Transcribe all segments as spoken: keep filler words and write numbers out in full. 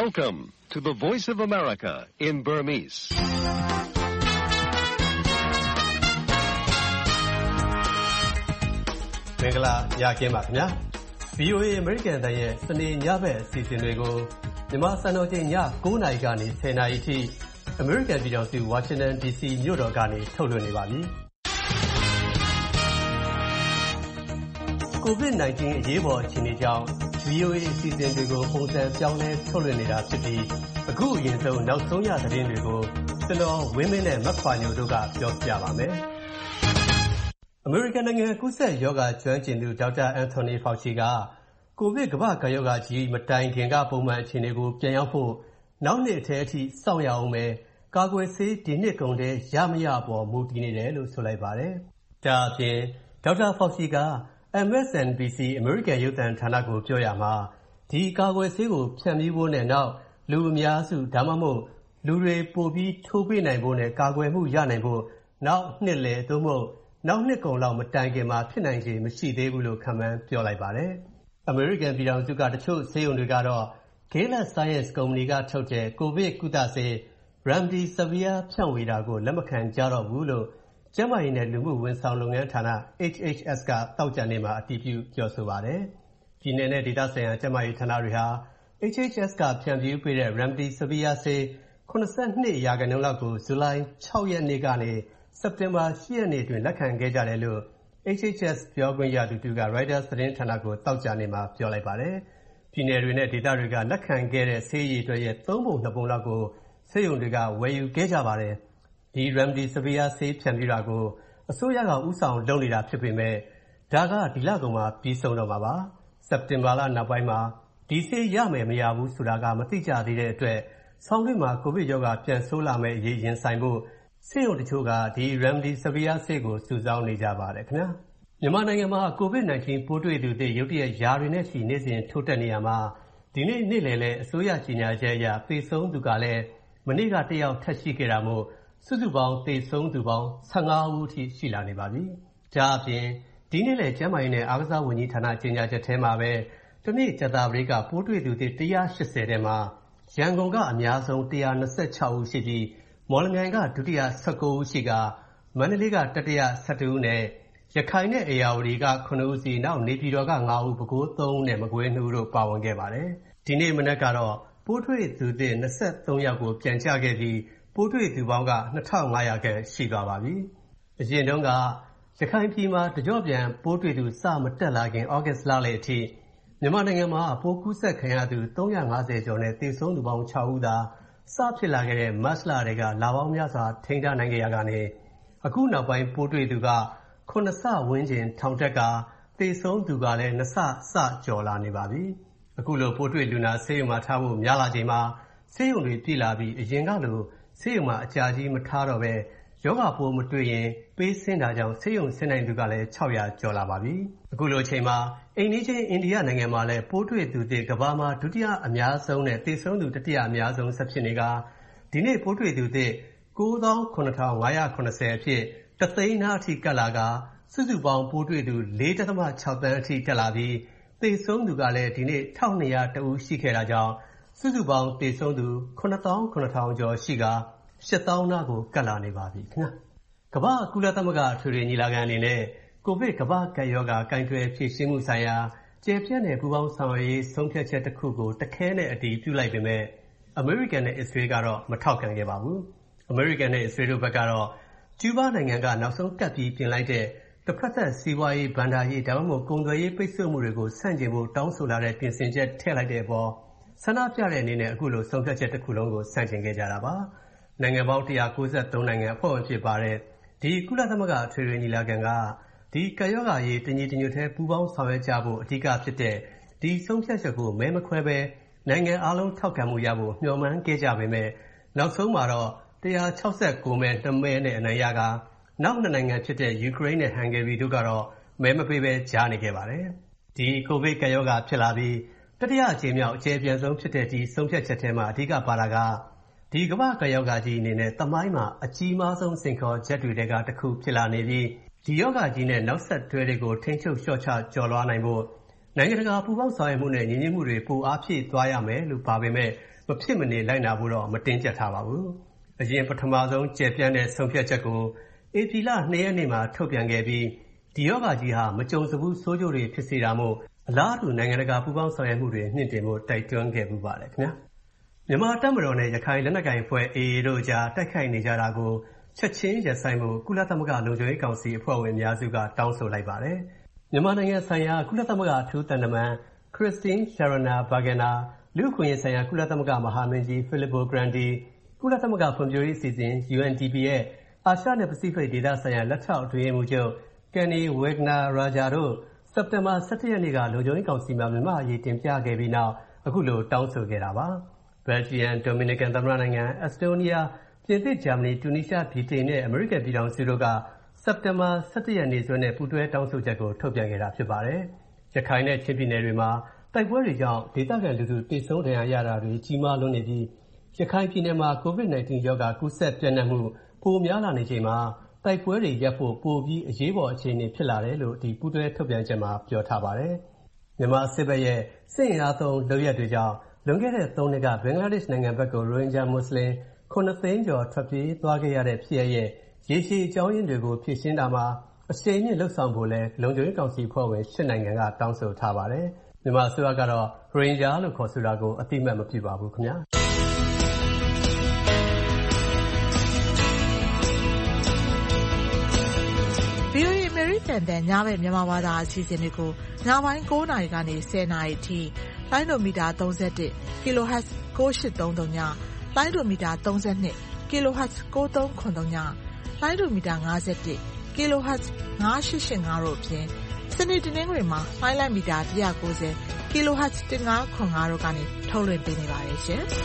Welcome to the Voice of America in Burmese. ။မင်္ဂလာညခင်းပါခင်ဗျာ။ ဗွီအိုအေ American အသံရဲ့စနေညဘက်အစီအစဉ်တွေကိုမြန်မာစံတော်ချိန်ည၉နာရီကနေ၁၀နာရီအထိ American ပြည်ထောင်စု Washington ဒီ စီ မြို့တော်ကနေထုတ်လွှင့်နေပါပြီ။ ကိုဗစ်-၁၉ အရေးပေါ်အခြေအနေကြောင့် ဗွီအိုအေ အစီအစဉ်တွေကိုပုံစံပြောင်းလဲထုတ်လွှင့်နေတာဖြစ်ပြီးအခုအရင်ဆုံးနောက်ဆုံးရသတင်းတွေကိုကျွန်တော်ဝင်းမင်းနဲ့မခွာညိုတို့ကပြောပြပါမယ်။ အမေရိကန်နိုင်ငံကူးစက်ရောဂါကျွမ်းကျင်သူဒေါက်တာအန်ထိုနီဖောက်ချီကကိုဗစ်ကမ္ဘာ့ကပ်ရောဂါကြီးမတိုင်ခင်ကပုံမှန်အခြေအနေကိုပြန်ရောက်ဖို့နောက်နှစ်အထဲအထိစောင့်ရအောင်ပဲကာကွယ်ဆေးဒီနှစ်ကုန်ထဲရမရပေါ်မူတည်နေတယ်လို့ဆိုလိုက်ပါတယ်။ဒါအပြင်ဒေါက်တာဖောက်ချီက M S N B C အမေရိကန်ရုပ်သံဌာနကိုပြောရမှာဒီကာကွယ်ဆေးကိုဖြန့်ဖြူးဖို့နဲ့နောက်လူအများစုဒါမှမဟုတ်လူတွေပိုပြီးထိုးပေးနိုင်ဖို့နဲ့ကာကွယ်မှုရနိုင်ဖို့နောက်နှစ်လယ်သို့မဟုတ်နောက်နှစ်ကုန်လောက်မတိုင်ခင်မှာဖြစ်နိုင်ခြေမရှိသေးဘူးလို့ခန့်မှန်းပြောလိုက်ပါတယ်။ အမေရိကန်ပြည်ထောင်စုကတချို့ဆေးရုံတွေကတော့ Gilead Sciences ကုမ္ပဏီကထုတ်တဲ့ကိုဗစ်ကုသဆေး Remdesivir ဖြန့်ဝေတာကိုလက်မခံကြတော့ဘူးလို့ကျန်းမာရေးနဲ့လူမှုဝန်ဆောင်လုပ်ငန်းဌာန H H S ကသောကြာနေ့မှာအတည်ပြုပြောဆိုပါတယ်။ပြည်နယ်နဲ့ဒေသဆိုင်ရာကျန်းမာရေးဌာနတွေဟာ H H S ကဖြန့်ဖြူးပေးတဲ့ Remdesivir ဆေး၇၂ရာခိုင်နှုန်းလောက်ကိုဇူလိုင်၆ရက်နေ့ကနေစက်တင်ဘာ၈ရက်နေ့အတွင်းလက်ခံခဲ့ကြတယ်လို့ H H S ပြောခွင့်ရသူတူက Reuters သတင်းဌာနကိုသောကြာနေ့မှာပြောလိုက်ပါတယ်။ပြည်နယ်တွေနဲ့ဒေသတွေကလက်ခံခဲ့တဲ့ဆေးရည်တွေရဲ့သုံးပုံနှစ်ပုံလောက်ကိုဆေးရုံတွေကဝယ်ယူခဲ့ကြပါတယ်။ဒီ Remdesivir ဆေးဖြန့်ဖြူးတာကိုအစိုးရကဦးဆောင်လုပ်နေတာဖြစ်ပေမဲ့ဒါကဒီလကုန်မှာပြီးဆုံးတော့မှာပါ။စက်တင်ဘာလနောက်ပိုင်းမှာဒီဆေးရမယ်မရဘူးဆိုတာကမသိကြသေးတဲ့အတွက်ဆောင်းတွင်းမှာကိုဗစ်ရောဂါပြန်ဆိုးလာမယ့်အရေးရင်ဆိုင်ဖို့ဆေးရုံတချို့ကဒီ Remdesivir ဆေးကိုစုဆောင်းနေကြပါတယ်ခင်ဗျာ။မြန်မာနိုင်ငံမှာကိုဗစ်-၁၉ပိုးတွေ့သူတွေရုတ်တရက်ယာတွေနဲ့ရှိနေ့စဉ်ထိုးတက်နေရမှာဒီနေ့နေ့လယ်လဲအစိုးရကြီးညာချက်အရသေဆုံးသူကလည်းမနေ့ကတစ်ယောက်ထပ်ရှိခဲ့တာမို့စုစုပေါင်းသေဆုံးသူပေါင်း၁၅ဦးအထိရှိလာနေပါပြီ။ဒါအပြင်ဒီနေ့လဲကျန်းမာရေးနဲ့အားကစားဝန်ကြီးဌာနကြီးညာချက်ထဲမှာပဲဒီနေ့ကြာသပတေးကပိုးတွေ့သူတွေတစ်ရာ၈၀ထဲမှာရန်ကုန်ကအများဆုံးတစ်ရာ၂၆ဦးရှိပြီးမော်လမြိုင်ကဒုတိယ၁၉ဦးရှိကမန္တလေးကတတိယ၁၁ဦးနဲ့ရခိုင်နဲ့ဧရာဝတီကခုနှစ်ဦးစီနောက်နေပြည်တော်က၅ဦးပဲခူး၃ဦးနဲ့မကွေး၂ဦးတို့ပါဝင်ခဲ့ပါတယ်။ဒီနေ့မနက်ကတော့ပိုးတွေ့သူသစ်၂၃ယောက်ကိုပြန်ချခဲ့ပြီးပိုးတွေ့သူပေါင်းက၂ထောင်၅ရာခန့်ရှိသွားပါပြီ။အရင်တုန်းကရခိုင်ပြည်မှာတကြော့ပြန်ပိုးတွေ့သူစမတက်လာခင်ဩဂတ်လလယ်အထိမြန်မာနိုင်ငံမှာပိုးကူးစက်ခံရသူ၃၅၀ကျော်နဲ့သေဆုံးသူပေါင်း၆ဦးသာစဖြစ်လာခဲ့တဲ့မတ်လတွေကလပေါင်းများစွာထိန်းထားနိုင်ခဲ့ရကနေအခုနောက်ပိုင်းပိုးတွေ့သူကခုနှစ်ဆဝန်းကျင်ထောင်တက်ကသေဆုံးသူကလည်းနှစ်ဆစကျော်လာနေပါပြီ။အခုလိုပိုးတွေ့လူနာဆေးရုံမှာထားဖို့များလာချိန်မှာဆေးရုံတွေပြည်လာပြီးအရင်ကလိုဆေးရုံမှာအကြာကြီးမထားတော့ပဲယောဂပိုးမတွေ့ရင်ပေးဆင်းတာကြောင့်ဆေးရုံဆင်းနိုင်သူကလည်း၆ရာကျော်လာပါပြီ။အခုလိုအချိန်မှာအိမ်နီးချင်းအိန္ဒိယနိုင်ငံမှာလည်းပိုးတွေ့သူတွေကမ္ဘာမှာဒုတိယအများဆုံးနဲ့သေဆုံးသူတတိယအများဆုံးဆက်ဖြစ်နေကဒီနေ့ပိုးတွေ့သူတွေ၉သောင်းခုနှစ်ထောင်၅ရာ၇၀အဖြစ်တသိန်းနားအထိကပ်လာကစုစုပေါင်းပိုးတွေ့သူ၄.၆သန်းအထိတက်လာပြီးသေဆုံးသူကလည်းဒီနေ့၁၂၀၁ဦးရှိခဲ့တာကြောင့်စုစုပေါင်းသေဆုံးသူ၇သောင်း၇ထောင်ကျော်ရှိက၈သောင်းနားကိုကပ်လာနေပါပြီခင်ဗျာ။ကမ္ဘာ့ကုလသမဂ္ဂအထွေထွေညီလာခံအနေနဲ့ကိုဗစ်ကမ္ဘာ့ကပ်ရောဂါကိုင်တွယ်ဖြေရှင်းမှုဆိုင်ရာကျယ်ပြန့်တဲ့ပူးပေါင်းဆောင်ရွက်ရေးဆုံးဖြတ်ချက်တစ်ခုကိုတခဲနဲ့အတည်ပြုလိုက်ပေမဲ့အမေရိကန်နဲ့အစ္စရေးကတော့မထောက်ခံခဲ့ပါဘူး။အမေရိကန်နဲ့အစ္စရေးတို့ဘက်ကတော့ကျူးဘားနိုင်ငံကနောက်ဆုံးကပ်ပြီးပြင်လိုက်တဲ့တစ်ဖက်သက်စီးပွားရေးဘဏ္ဍာရေးဒါမှမဟုတ်ကုန်သွယ်ရေးပိတ်ဆို့မှုတွေကိုဆန့်ကျင်ဖို့တောင်းဆိုလာတဲ့ပြင်ဆင်ချက်ထည့်လိုက်တဲ့အပေါ်ဆန္ဒပြတဲ့အနေနဲ့အခုလိုဆုံးဖြတ်ချက်တစ်ခုလုံးကိုဆန့်ကျင်ခဲ့ကြတာပါ။နိုင်ငံပေါင်း၁၉၃နိုင်ငံအဖွဲ့ဝင်ဖြစ်ပါတဲ့ဒီကုလသမဂ္ဂအထွေထွေညီလာခံကဒီကပ်ရောဂါရေးတညီတညွတ်ထဲပူးပေါင်းဆောင်ရွက်ကြဖို့အဓိကဖြစ်တဲ့ဒီဆုံးဖြတ်ချက်ကိုမဲမခွဲပဲနိုင်ငံအားလုံးထောက်ခံမှုရဖို့မျှော်မှန်းခဲ့ကြပေမဲ့နောက်ဆုံးမှာတော့၁၆၉မဲ၂မဲနဲ့အနိုင်ရကနောက်နှစ်နိုင်ငံဖြစ်တဲ့ယူကရိန်းနဲ့ဟန်ဂေရီတို့ကတော့မဲမပေးပဲကြားနေခဲ့ပါတယ်။ဒီကိုဗစ်ကပ်ရောဂါဖြစ်လာပြီးတတိယအကြိမ်မြောက်အကျယ်ပြန့်ဆုံးဖြစ်တဲ့ဒီဆုံးဖြတ်ချက်ထဲမှာအဓိကပါတာကဒီကမ္ဘာ့ကပ်ရောဂါကြီးအနေနဲ့သမိုင်းမှာအကြီးမားဆုံးစိန်ခေါ်ချက်တွေကတစ်ခုဖြစ်လာနေပြီးဒီရောဂါကြီးနဲ့နောက်ဆက်တွဲတွေကိုထိန်းချုပ်လျှော့ချကျော်လွှားနိုင်ဖို့နိုင်ငံတကာပူးပေါင်းဆောင်ရွက်မှုနဲ့ညီညွတ်မှုတွေပိုအားဖြည့်သွားရမယ်လို့ပါပေမဲ့မဖြစ်မနေလိုက်နာဖို့တော့မတင်းကျပ်ထားပါဘူး။အရင်ပထမဆုံးကျယ်ပြန့်တဲ့ဆုံးဖြတ်ချက်ကိုဧပြီလ၂ရက်နေ့မှာထုတ်ပြန်ခဲ့ပြီးဒီရောဂါကြီးဟာမကြုံစဘူးဆိုးကျိုးတွေဖြစ်စေတာမို့အလားတူနိုင်ငံတကာပူးပေါင်းဆောင်ရွက်မှုတွေမြင့်တင်ဖို့တိုက်တွန်းခဲ့ပူပါတယ်ခင်ဗျာ။မြန်မာတပ်မတော်နဲ့ရခိုင်လက်နက်ကိုင်အဖွဲ့ အေအေ တို့ကြားတိုက်ခိုက်နေကြတာကိုချက်ချင်းရပ်ဆိုင်းဖို့ကုလသမဂ္ဂလုံခြုံရေးကောင်စီအဖွဲ့ဝင်အများစုကတောင်းဆိုလိုက်ပါတယ်။မြန်မာနိုင်ငံဆိုင်ရာကုလသမဂ္ဂအထူးသံတမန်ခရစ်စတင်းရှာရနာဘာဂနာလူ့အခွင့်အရေးဆိုင်ရာကုလသမဂ္ဂမဟာမင်းကြီးဖိလစ်ပိုဂရန်ဒီကုလသမဂ္ဂဖွံ့ဖြိုးရေးအစီအစဉ် ယူအန်ဒီပီ ရဲ့အာရှနဲ့ပစိဖိတ်ဒေသဆိုင်ရာလက်ထောက်အတွင်းရေးမှူးချုပ်ကန်နီဝေဂနာရာဂျာတို့စက်တင်ဘာ၁၁ရက်နေ့ကလုံခြုံရေးကောင်စီမှာမြန်မာအရေးတင်ပြခဲ့ပြီးနောက်အခုလိုတောင်းဆိုခဲ့တာပါ။ဘယ်လ်ဂျီယံ၊ဒိုမီနီကန်သမ္မတနိုင်ငံ၊အက်စတိုးနီးယား၊ပြင်သစ်၊ဂျာမနီ၊တူနီးရှား၊ဗြိတိန်နဲ့အမေရိကန်ပြည်ထောင်စုတို့ကစက်တင်ဘာ၁၁ရက်နေ့စွဲနဲ့ပူးတွဲတောင်းဆိုချက်ကိုထုတ်ပြန်ခဲ့တာဖြစ်ပါတယ်။ရခိုင်နဲ့ချင်းပြည်နယ်တွေမှာတိုက်ပွဲတွေကြောင့်ဒေသခံလူထုသေဆုံးဒဏ်ရာရတာတွေကြီးမားလွန်းနေပြီးရခိုင်ပြည်နယ်မှာ ကိုဗစ်-19 ရောဂါကူးစက်ပြန့်နှံ့မှုပိုများလာနေချိန်မှာတိုက်ပွဲတွေရပ်ဖို့ပိုပြီးအရေးပေါ်အခြေအနေဖြစ်လာတယ်လို့ဒီပူးတွဲထုတ်ပြန်ချက်မှာပြောထားပါတယ်။မြန်မာစစ်ဘက်ရဲ့စစ်အင်အားသုံးလုပ်ရပ်တွေကြောင့်လွန်ခဲ့တဲ့သုံးနှစ်ကဘင်္ဂလားဒေ့ရှ်နိုင်ငံဘက်ကိုရိုဟင်ဂျာမွတ်စလင်ခုနှစ်သိန်းကျော်ထွက်ပြေးသွားခဲ့ရတဲ့ဖြစ်ရပ်ရဲ့ရေရှည်အကြောင်းရင်းတွေကိုဖြေရှင်းတာမှာအရှိန်မြင့်လှုပ်ဆောင်ဖို့လဲလုံခြုံရေးကောင်စီအဖွဲ့ဝင်ရှစ်နိုင်ငံကတောင်းဆိုထားပါတယ်။မြန်မာအစိုးရကတော့ရိုဟင်ဂျာလို့ခေါ်ဆိုတာကိုအတိအမှတ်မပြုပါဘူးခင်ဗျာ။ဗွီအိုအေ American တန်ညဘက်မြန်မာဘာသာအစီအစဉ်တွေကိုညပိုင်း၉နာရီကနေ၁၀နာရီအထိလိုင်းဒိုမီတာ၃၁ kilohertz ၉၈၃၃ညလိုင်းဒိုမီတာ၃၂ kilohertz ၉၃၇၃ညလိုင်းဒိုမီတာ၅၁ kilohertz ၅၈၈၅တို့အပြင်စနေတနင်္ဂနွေမှာလိုင်းလိုက်မီတာ၁၉၀ kilohertz ၁၅၇၅တို့ကနေထုတ်လွှင့်ပေးနေပါတယ်ရှင်။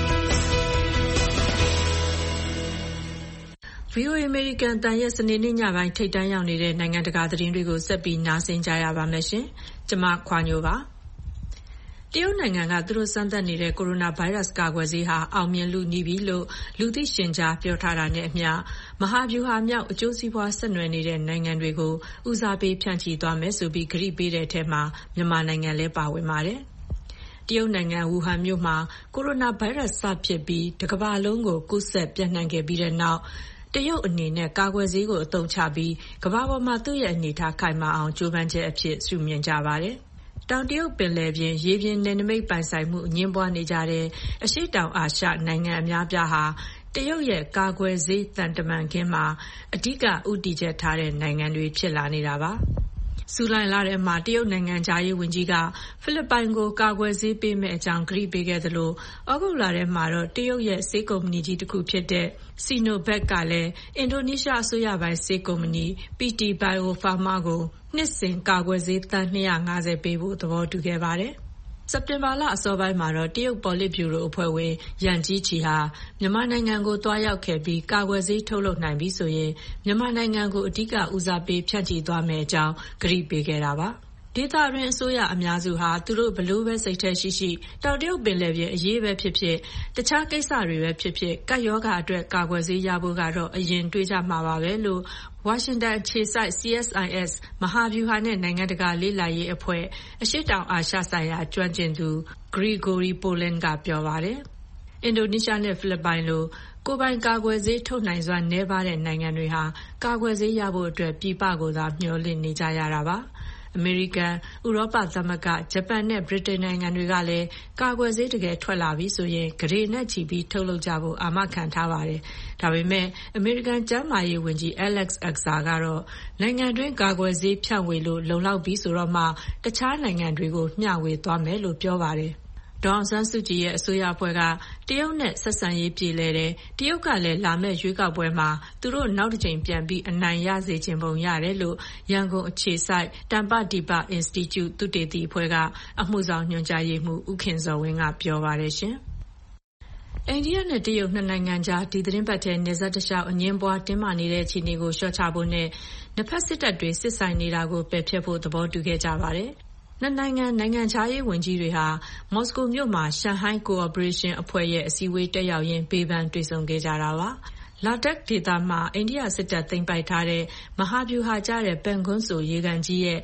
ဗွီအိုအေ American တန်ရဲ့စနေနေ့ညပိုင်းထိပ်တန်းရောက်နေတဲ့နိုင်ငံတကာသတင်းတွေကိုဆက်ပြီးနားဆင်ကြရပါမယ်ရှင်။ကျွန်မခွာညိုပါ။တရုတ်နိုင်ငံကသူတို့စမ်းသပ်နေတဲ့ကိုရိုနာဗိုင်းရပ်စ်ကာကွယ်ဆေးဟာအောင်မြင်လူနီးပြီလို့လူသိရှင်ကြားပြောထားတာနဲ့အမျှမဟာဗျူဟာမြောက်အကျိုးစီးပွားဆက်နွယ်နေတဲ့နိုင်ငံတွေကိုဦးစားပေးဖြန့်ချိသွားမယ်ဆိုပြီးကတိပေးတဲ့အထက်မှာမြန်မာနိုင်ငံလည်းပါဝင်ပါတယ်။တရုတ်နိုင်ငံဝူဟန်မြို့မှာကိုရိုနာဗိုင်းရပ်စ်စဖြစ်ပြီးတစ်ကမ္ဘာလုံးကိုကူးစက်ပြန့်နှံ့ခဲ့ပြီးတဲ့နောက်တရုတ်အနေနဲ့ကာကွယ်ဆေးကိုအသုံးချပြီးကမ္ဘာပေါ်မှာသူ့ရဲ့အနေအထားခိုင်မာအောင်ကြိုးပမ်းချက်အဖြစ်ရှုမြင်ကြပါတယ်။တောင်တရုတ်ပင်လယ်ပြင်ရေပြင်နယ်နိမိတ်ပိုင်ဆိုင်မှုအငြင်းပွားနေကြတဲ့အရှေ့တောင်အာရှနိုင်ငံအများပြားဟာတရုတ်ရဲ့ကာကွယ်ဆေးတန်တမန်ခင်းမှာအဓိကဥတီချက်ထားတဲ့နိုင်ငံတွေဖြစ်လာနေတာပါ။ဇူလိုင်လထဲမှာတရုတ်နိုင်ငံသားရေးဝန်ကြီးကဖိလစ်ပိုင်ကိုကာကွယ်ဆေးပေးမယ့်အကြောင်းကတိပေးခဲ့သလိုဩဂုတ်လထဲမှာတော့တရုတ်ရဲ့ဆေးကုမ္ပဏီကြီးတစ်ခုဖြစ်တဲ့ Sinovac ကလည်းအင်ဒိုနီးရှားအစိုးရပိုင်ဆေးကုမ္ပဏီ ပီ တီ Bio-Pharma ကိုနှစ်စဉ်ကာကွယ်ဆေးသန်း၂၅၀ပေးဖို့သဘောတူခဲ့ပါတယ်။စက်တင်ဘာလအစောပိုင်းမှာတော့တရုတ်ပေါ်လစ်ဗျူရိုအဖွဲ့ဝင်ယန်ကြီးချီဟာမြန်မာနိုင်ငံကိုတွားရောက်ခဲ့ပြီးကာကွယ်ဆေးထုတ်လုပ်နိုင်ပြီဆိုရင်မြန်မာနိုင်ငံကိုအဓိကဦးစားပေးဖြန့်ချိသွားမယ်အကြောင်းကတိပေးခဲ့တာပါ။ဒေသတွင်းအစိုးရအများစုဟာသူတို့ဘလို့ပဲစိတ်ထဲရှိရှိတောင်တရုတ်ပင်လယ်ပြင်အရေးပဲဖြစ်ဖြစ်တခြားကိစ္စတွေပဲဖြစ်ဖြစ်ကပ်ရောဂါအတွက်ကာကွယ်ဆေးရဖို့ကတော့အရင်တွေးကြမှာပါပဲလို့ဝါရှင်တန်အခြေစိုက် စီ အက်စ် အိုင် အက်စ် မဟာဗျူဟာနဲ့နိုင်ငံတကာလေ့လာရေးအဖွဲ့အရှေ့တောင်အာရှဆိုင်ရာကျွမ်းကျင်သူဂရီဂိုရီပိုလန်ကပြောပါတယ်။အင်ဒိုနီးရှားနဲ့ဖိလစ်ပိုင်လိုကိုယ်ပိုင်ကာကွယ်ဆေးထုတ်နိုင်စွမ်းနည်းပါးတဲ့နိုင်ငံတွေဟာကာကွယ်ဆေးရဖို့အတွက်ပြည်ပကိုသာမျှော်လင့်နေကြရတာပါ။အမေရိကန်၊ဥရောပသမဂ္ဂ၊ဂျပန်နဲ့ဗြိတိန်နိုင်ငံတွေကလည်းကာကွယ်ဆေးတကယ်ထွက်လာပြီဆိုရင်ဂရေနဲ့ချီပြီးထုတ်လုပ်ကြဖို့အာမခံထားပါတယ်။ဒါပေမဲ့အမေရိကန်ကျန်းမာရေးဝန်ကြီး Alex Azar ကတော့နိုင်ငံတွင်းကာကွယ်ဆေးဖြန့်ဝေလို့လုံလောက်ပြီဆိုတော့မှတခြားနိုင်ငံတွေကိုမျှဝေသွားမယ်လို့ပြောပါတယ်။ဒေါ်အောင်ဆန်းစုကြည်ရဲ့အစိုးရအဖွဲ့ကတရုတ်နဲ့ဆက်ဆံရေးပြေလည်တယ်။တရုတ်ကလည်းလာမယ့်ရွေးကောက်ပွဲမှာသူတို့နောက်တစ်ကြိမ်ပြန်ပြီးအနိုင်ရစေချင်ပုံရတယ်လို့ရန်ကုန်အခြေစိုက်တမ္ပဒီပ Institute သုတေသီအဖွဲ့ကအမှုဆောင်ညွှန်ကြားရေးမှူးဦးခင်ဇော်ဝင်းကပြောပါတယ်ရှင်။အိန္ဒိယနဲ့တရုတ်နှစ်နိုင်ငံကြားဒီသတင်းပတ်ထဲနယ်စပ်တလျှောက်အငြင်းပွားတင်းမာနေတဲ့အခြေအနေကိုလျှော့ချဖို့နဲ့နှစ်ဖက်စစ်တပ်တွေစစ်ဆိုင်နေတာကိုပယ်ဖျက်ဖို့သဘောတူခဲ့ကြပါတယ်။နှစ်နိုင်ငံနိုင်ငံခြားရေးဝန်ကြီးတွေဟာမော်စကိုမြို့မှာရှန်ဟိုင်းကိုအော်ပရေးရှင်းအဖွဲ့ရဲ့အစည်းအဝေးတက်ရောက်ရင်းဘေးပန်းတွေ့ဆုံခဲ့ကြတာပါ။လာတက်ဒေသမှာအိန္ဒိယစစ်တပ်သိမ်းပိုက်ထားတဲ့မဟာဗျူဟာကျတဲ့ပန်ကွန်းဆိုရေကန်ကြီးရဲ့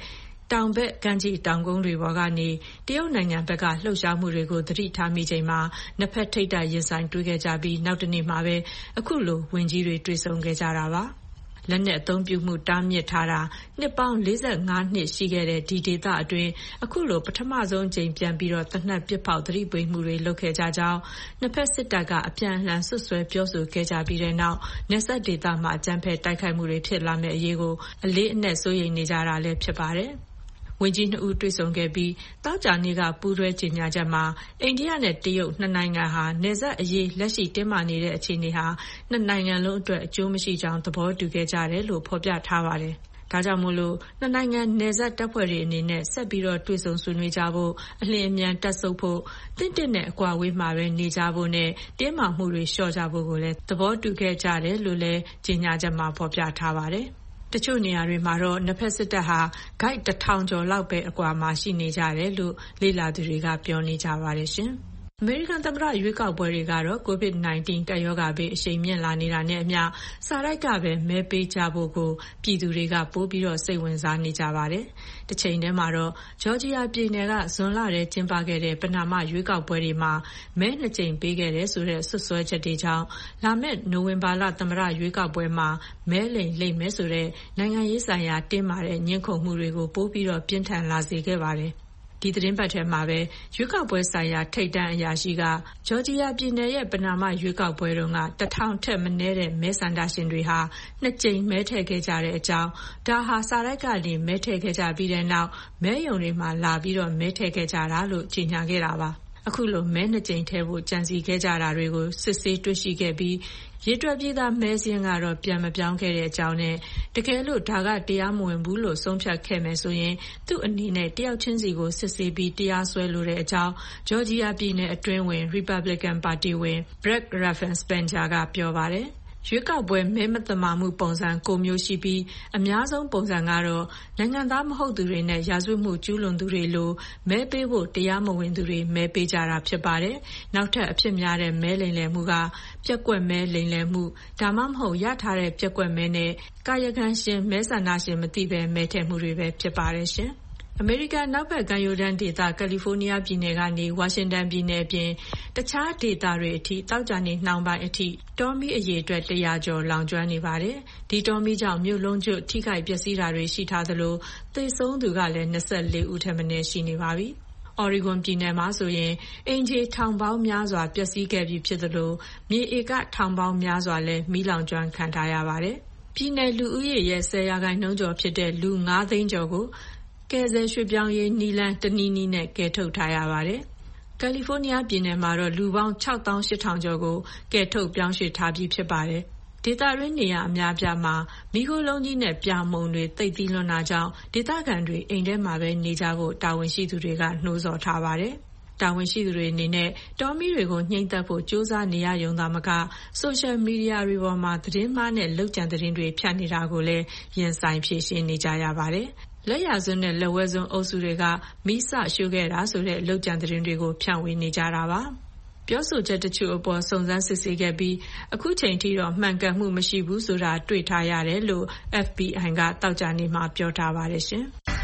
တောင်ဘက်ကမ်းခြေတောင်ကုန်းတွေပေါ်ကနေတရုတ်နိုင်ငံဘက်ကလှုပ်ရှားမှုတွေကိုသတိထားမိချိန်မှာနှစ်ဖက်ထိပ်တိုက်ရင်ဆိုင်တွေ့ခဲ့ကြပြီးနောက်တနေ့မှာပဲအခုလိုဝန်ကြီးတွေတွေ့ဆုံခဲ့ကြတာပါလက်နက်အသုံးပြုမှုတားမြစ်ထားတာနှစ်ပေါင်းလေးဆယ့်ငါးနှစ်ရှိခဲ့တဲ့ဒီဒေသအတွင်းအခုလိုပထမဆုံးအကြိမ်ပြန်ပြီးတော့တနက်ပစ်ဖောက်သတိပေးမှုတွေလုပ်ခဲ့ကြကြောင်းနှစ်ဖက်စစ်တပ်ကအပြန်အလှန်ဆွဆွဲပြောဆိုခဲ့ကြပြီးတဲ့နောက်နယ်စပ်ဒေသမှာအကြမ်းဖက်တိုက်ခိုက်မှုတွေဖြစ်လာမယ့်အရေးကိုအလေးအနက်စိုးရိမ်နေကြတာလည်းဖြစ်ပါတယ်ဝန်ကြီးနှစ်ဦးတွေ့ဆုံခဲ့ပြီးတောက်ကြနေ့ကပူးတွဲကြေညာချက်မှာအိန္ဒိယနဲ့တရုတ်နှစ်နိုင်ငံဟာနယ်စပ်အရေးလက်ရှိတင်းမာနေတဲ့အခြေအနေဟာနှစ်နိုင်ငံလုံးအတွက်အကျိုးမရှိကြောင်းသဘောတူခဲ့ကြတယ်လို့ဖော်ပြထားပါတယ်။ဒါကြောင့်မို့လို့နှစ်နိုင်ငံနယ်စပ်တပ်ဖွဲ့တွေအနေနဲ့ဆက်ပြီးတော့တွေ့ဆုံဆွေးနွေးကြဖို့အလျင်အမြန်တက်ဆုပ်ဖို့တင့်တင့်နဲ့အကွာအဝေးမှာပဲနေကြဖို့နဲ့တင်းမာမှုတွေလျှော့ကြဖို့ကိုလည်းသဘောတူခဲ့ကြတယ်လို့လည်းကြေညာချက်မှာဖော်ပြထားပါတယ်။တချို့နေရာတွေမှာတော့နှစ်ဖက်စစ်တပ်ဟာဂိုက်တစ်ထောင်ကျော်လောက်ပဲအကွာမှာရှိနေကြတယ်လို့လေ့လာသူတွေကပြောနေကြပါတယ်ရှင်။အမေရိကန်သမ္မတရွေးကောက်ပွဲတွေကတော့ကိုဗစ် ၁၉ ကပ်ရောဂါဘေးအရှိန်မြင့်လာနေတာနဲ့အမျှစာတိုက်ကပဲမဲပေးကြဖို့ကိုပြည်သူတွေကပိုပြီးတော့စိတ်ဝင်စားနေကြပါတယ်။တစ်ချိန်တည်းမှာတော့ဂျော်ဂျီယာပြည်နယ်ကဇွန်လထဲကျင်းပခဲ့တဲ့ပဏာမရွေးကောက်ပွဲတွေမှာမဲနှစ်ကြိမ်ပေးခဲ့တဲ့ဆိုတဲ့ဆွဆွဲချက်တွေကြောင့်လာမယ့်နိုဝင်ဘာလသမ္မတရွေးကောက်ပွဲမှာမဲလိမ်လိမ့်မယ်ဆိုတဲ့နိုင်ငံရေးဆိုင်ရာတင်းမာတဲ့ညှဉ်းခုန်မှုတွေကိုပိုပြီးတော့ပြင်းထန်လာစေခဲ့ပါတယ်။ဒီသတင်းပတ်ထဲမှာပဲရွေးကောက်ပွဲဆိုင်ရာထိပ်တန်းအရာရှိကဂျော်ဂျီယာပြည်နယ်ရဲ့ပဏာမရွေးကောက်ပွဲတုန်းကတထောင်ထက်မနည်းတဲ့မဲဆန္ဒရှင်တွေဟာနှစ်ကြိမ်မဲထည့်ခဲ့ကြတဲ့အကြောင်းဒါဟာစာတိုက်ကနေမဲထည့်ခဲ့ကြပြီးတဲ့နောက်မဲရုံတွေမှာလာပြီးတော့မဲထည့်ခဲ့ကြတာလို့ကြေညာခဲ့တာပါအခုလိုမဲနှစ်ကြိမ်ထည့်ဖို့ကြံစည်ခဲ့ကြတာတွေကိုစစ်ဆေးတွေ့ရှိခဲ့ပြီးရေတွက်ပြည်သားမဲစင်းကတော့ပြန်မပြောင်းခဲ့တဲ့အကြောင်းနဲ့တကယ်လို့ဒါကတရားမဝင်ဘူးလို့ဆုံးဖြတ်ခဲ့မယ်ဆိုရင်သူ့အနေနဲ့တယောက်ချင်းစီကိုစစ်ဆေးပြီးတရားစွဲလိုတဲ့အကြောင်းဂျော်ဂျီယာပြည်နယ်အတွင်းဝင် Republican ပါတီဝင် Brett Raffensperger ကပြောပါတယ်ရွေးကောက်ပွဲမဲမသမာမှုပုံစံကိုမျိုးရှိပြီးအများဆုံးပုံစံကတော့နိုင်ငံသားမဟုတ်သူတွေနဲ့ရာဇဝတ်မှုကျူးလွန်သူတွေလိုမဲပေးဖို့တရားမဝင်သူတွေမဲပေးကြတာဖြစ်ပါတယ်။နောက်ထပ်အဖြစ်များတဲ့မဲလိမ်လည်မှုကပြက်ကွက်မဲလိမ်လည်မှုဒါမှမဟုတ်ရထားတဲ့ပြက်ကွက်မဲနဲ့ကာယကံရှင်မဲဆန္ဒရှင်မသိပဲမဲထည့်မှုတွေပဲဖြစ်ပါတယ်ရှင်။အမေရိကန်နောက်ဘက်ကမ်းရိုးတန်းဒေသကယ်လီဖိုးနီးယားပြည်နယ်ကနေဝါရှင်တန်ပြည်နယ်အပြင်တခြားဒေသတွေအထိတောက်ကြနေနှောင်ပိုင်းအထိတောမီအရေးအတွက်တရာကျော်လောင်ကျွမ်းနေပါတယ်။ဒီတောမီကြောင့်မြို့လုံးကျွတ်ထိခိုက်ပျက်စီးတာတွေရှိထားသလိုသေဆုံးသူကလည်း၂၄ဦးထက်မနည်းရှိနေပါပြီ။အော်ရီဂွန်ပြည်နယ်မှာဆိုရင်အင်ဂျီထောင်ပေါင်းများစွာပျက်စီးခဲ့ပြီးဖြစ်သလိုမြေဧကထောင်ပေါင်းများစွာလည်းမီးလောင်ကျွမ်းခံထားရပါတယ်။ပြည်နယ်လူဦးရေရဲ့၁၀ရာခိုင်နှုန်းကျော်ဖြစ်တဲ့လူ၅သိန်းကျော်ကိုကယ်ဆယ်ရွှေ့ပြောင်းရေးနီလန်းတနီးနီးနဲ့ကယ်ထုတ်ထားရပါတယ်။ကယ်လီဖိုးနီးယားပြည်နယ်မှာတော့လူပေါင်း၆သောင်း၈ထောင်ကျော်ကိုကယ်ထုတ်ပြောင်းရွှေ့ထားပြီးဖြစ်ပါတယ်။ဒေသရင်းနေရာအများပြားမှာမီးခိုးလုံးကြီးနဲ့ပြာမှုန်တွေတိတ်သီးလွန်းတာကြောင့်ဒေသခံတွေအိမ်ထဲမှာပဲနေကြဖို့တာဝန်ရှိသူတွေကနှိုးဆော်ထားပါတယ်။တာဝန်ရှိသူတွေအနေနဲ့တောမီတွေကိုညှိမ့်သက်ဖို့စ조사နေရရုံသာမကဆိုရှယ်မီဒီယာတွေပေါ်မှာသတင်းမှားနဲ့လောက်ကျန်သတင်းတွေဖြန့်နေတာကိုလည်းရင်ဆိုင်ဖြေရှင်းနေကြရပါတယ်။လက်ရစွန်းနဲ့လက်ဝဲစွန်းအုပ်စုတွေကမိစရှိုးခဲ့တာဆိုတဲ့လောက်ကျန်သတင်းတွေကိုဖြန့်ဝေနေကြတာပါပြောဆိုချက်တချို့အပေါ်စုံစမ်းစစ်ဆေးခဲ့ပြီးအခုချိန်ထိတော့မှန်ကန်မှုမရှိဘူးဆိုတာတွေ့ထားရတယ်လို့ F B I ကတောက်ကြနေမှာပြောထားပါတယ်ရှင်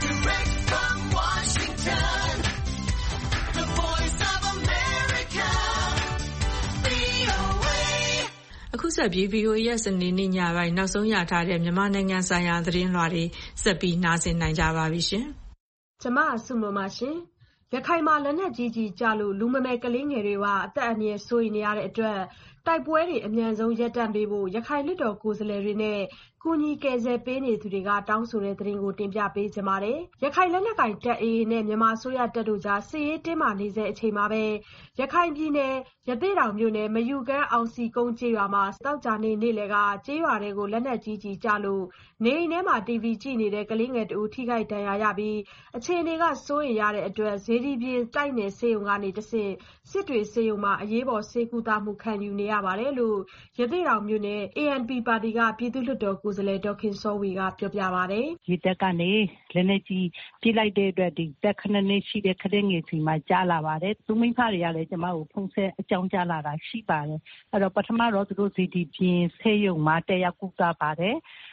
အခုဆက်ပြီး V O A ရဲ့စနေနေ့ညပိုင်းနောက်ဆုံးရထားတဲ့မြန်မာနိုင်ငံဆိုင်ရာသတင်းလွှာတွေဆက်ပြီးနားဆင်နိုင်ကြပါပြီရှင်။ကျမဆုမမရှင်ရခိုင်မှာလက်နက်ကြီးကြီးကြလို့လူမမယ်ကလေးငယ်တွေကအသက်အန္တရာယ်စိုးရိမ်နေရတဲ့အတွက်တိုက်ပွဲတွေအမြန်ဆုံးရပ်တန့်ပေးဖို့ရခိုင်လွှတ်တော်ကိုယ်စားလှယ်တွေနဲ့ကူညီကယ်ဆယ်ပေးနေသူတွေကတောင်းဆိုတဲ့သတင်းကိုတင်ပြပေးကြပါမယ်။ရခိုင်လက်နက်ကိုင်တပ် A A နဲ့မြန်မာအစိုးရတပ်တို့ကြားစစ်ရေးတင်းမာနေတဲ့အချိန်မှာပဲရခိုင်ပြည်နယ်ရသေ့တောင်မြို့နယ်မယူကမ်းအောင်စီကုန်းကျေးရွာမှာတောက်ကြနေနေ့လယ်ကကျေးရွာတွေကိုလက်နက်ကြီးကြီးကြလို့နေအိမ်ထဲမှာတီဗီကြည့်နေတဲ့ကလေးငယ်တူထိခိုက်ဒဏ်ရာရပြီးအခြေအနေကစိုးရိမ်ရတဲ့အတွက်ဇေဒီပြင်းတိုက်နယ်ဆေးရုံကနေတဆင့်စစ်တွေဆေးရုံမှာအရေးပေါ်ဆေးကုသမှုခံယူနေရပါတယ်လို့ရသေ့တောင်မြို့နယ် A N P ပါတီကပြည်သူ့လွှတ်တော်ကိုယ်စားလှယ်ဒေါ်ခင်စောဝေကပြောပြပါတယ်။ရေတပ်ကနေလက်နက်ကြီးပြစ်လိုက်တဲ့အတွက်ဒီတက်ခဏနေရှိတဲ့ခတဲ့ငယ်စီမှာကြားလာပါတယ်။သူမိဖတွေကလည်းကျမကိုဖုန်းဆက်အကြောင်းကြားလာတာရှိပါတယ်။အဲ့တော့ပထမတော့သူတို့ဇေဒီပြင်းဆေးရုံမှာတက်ရောက်ကုသပါတယ်။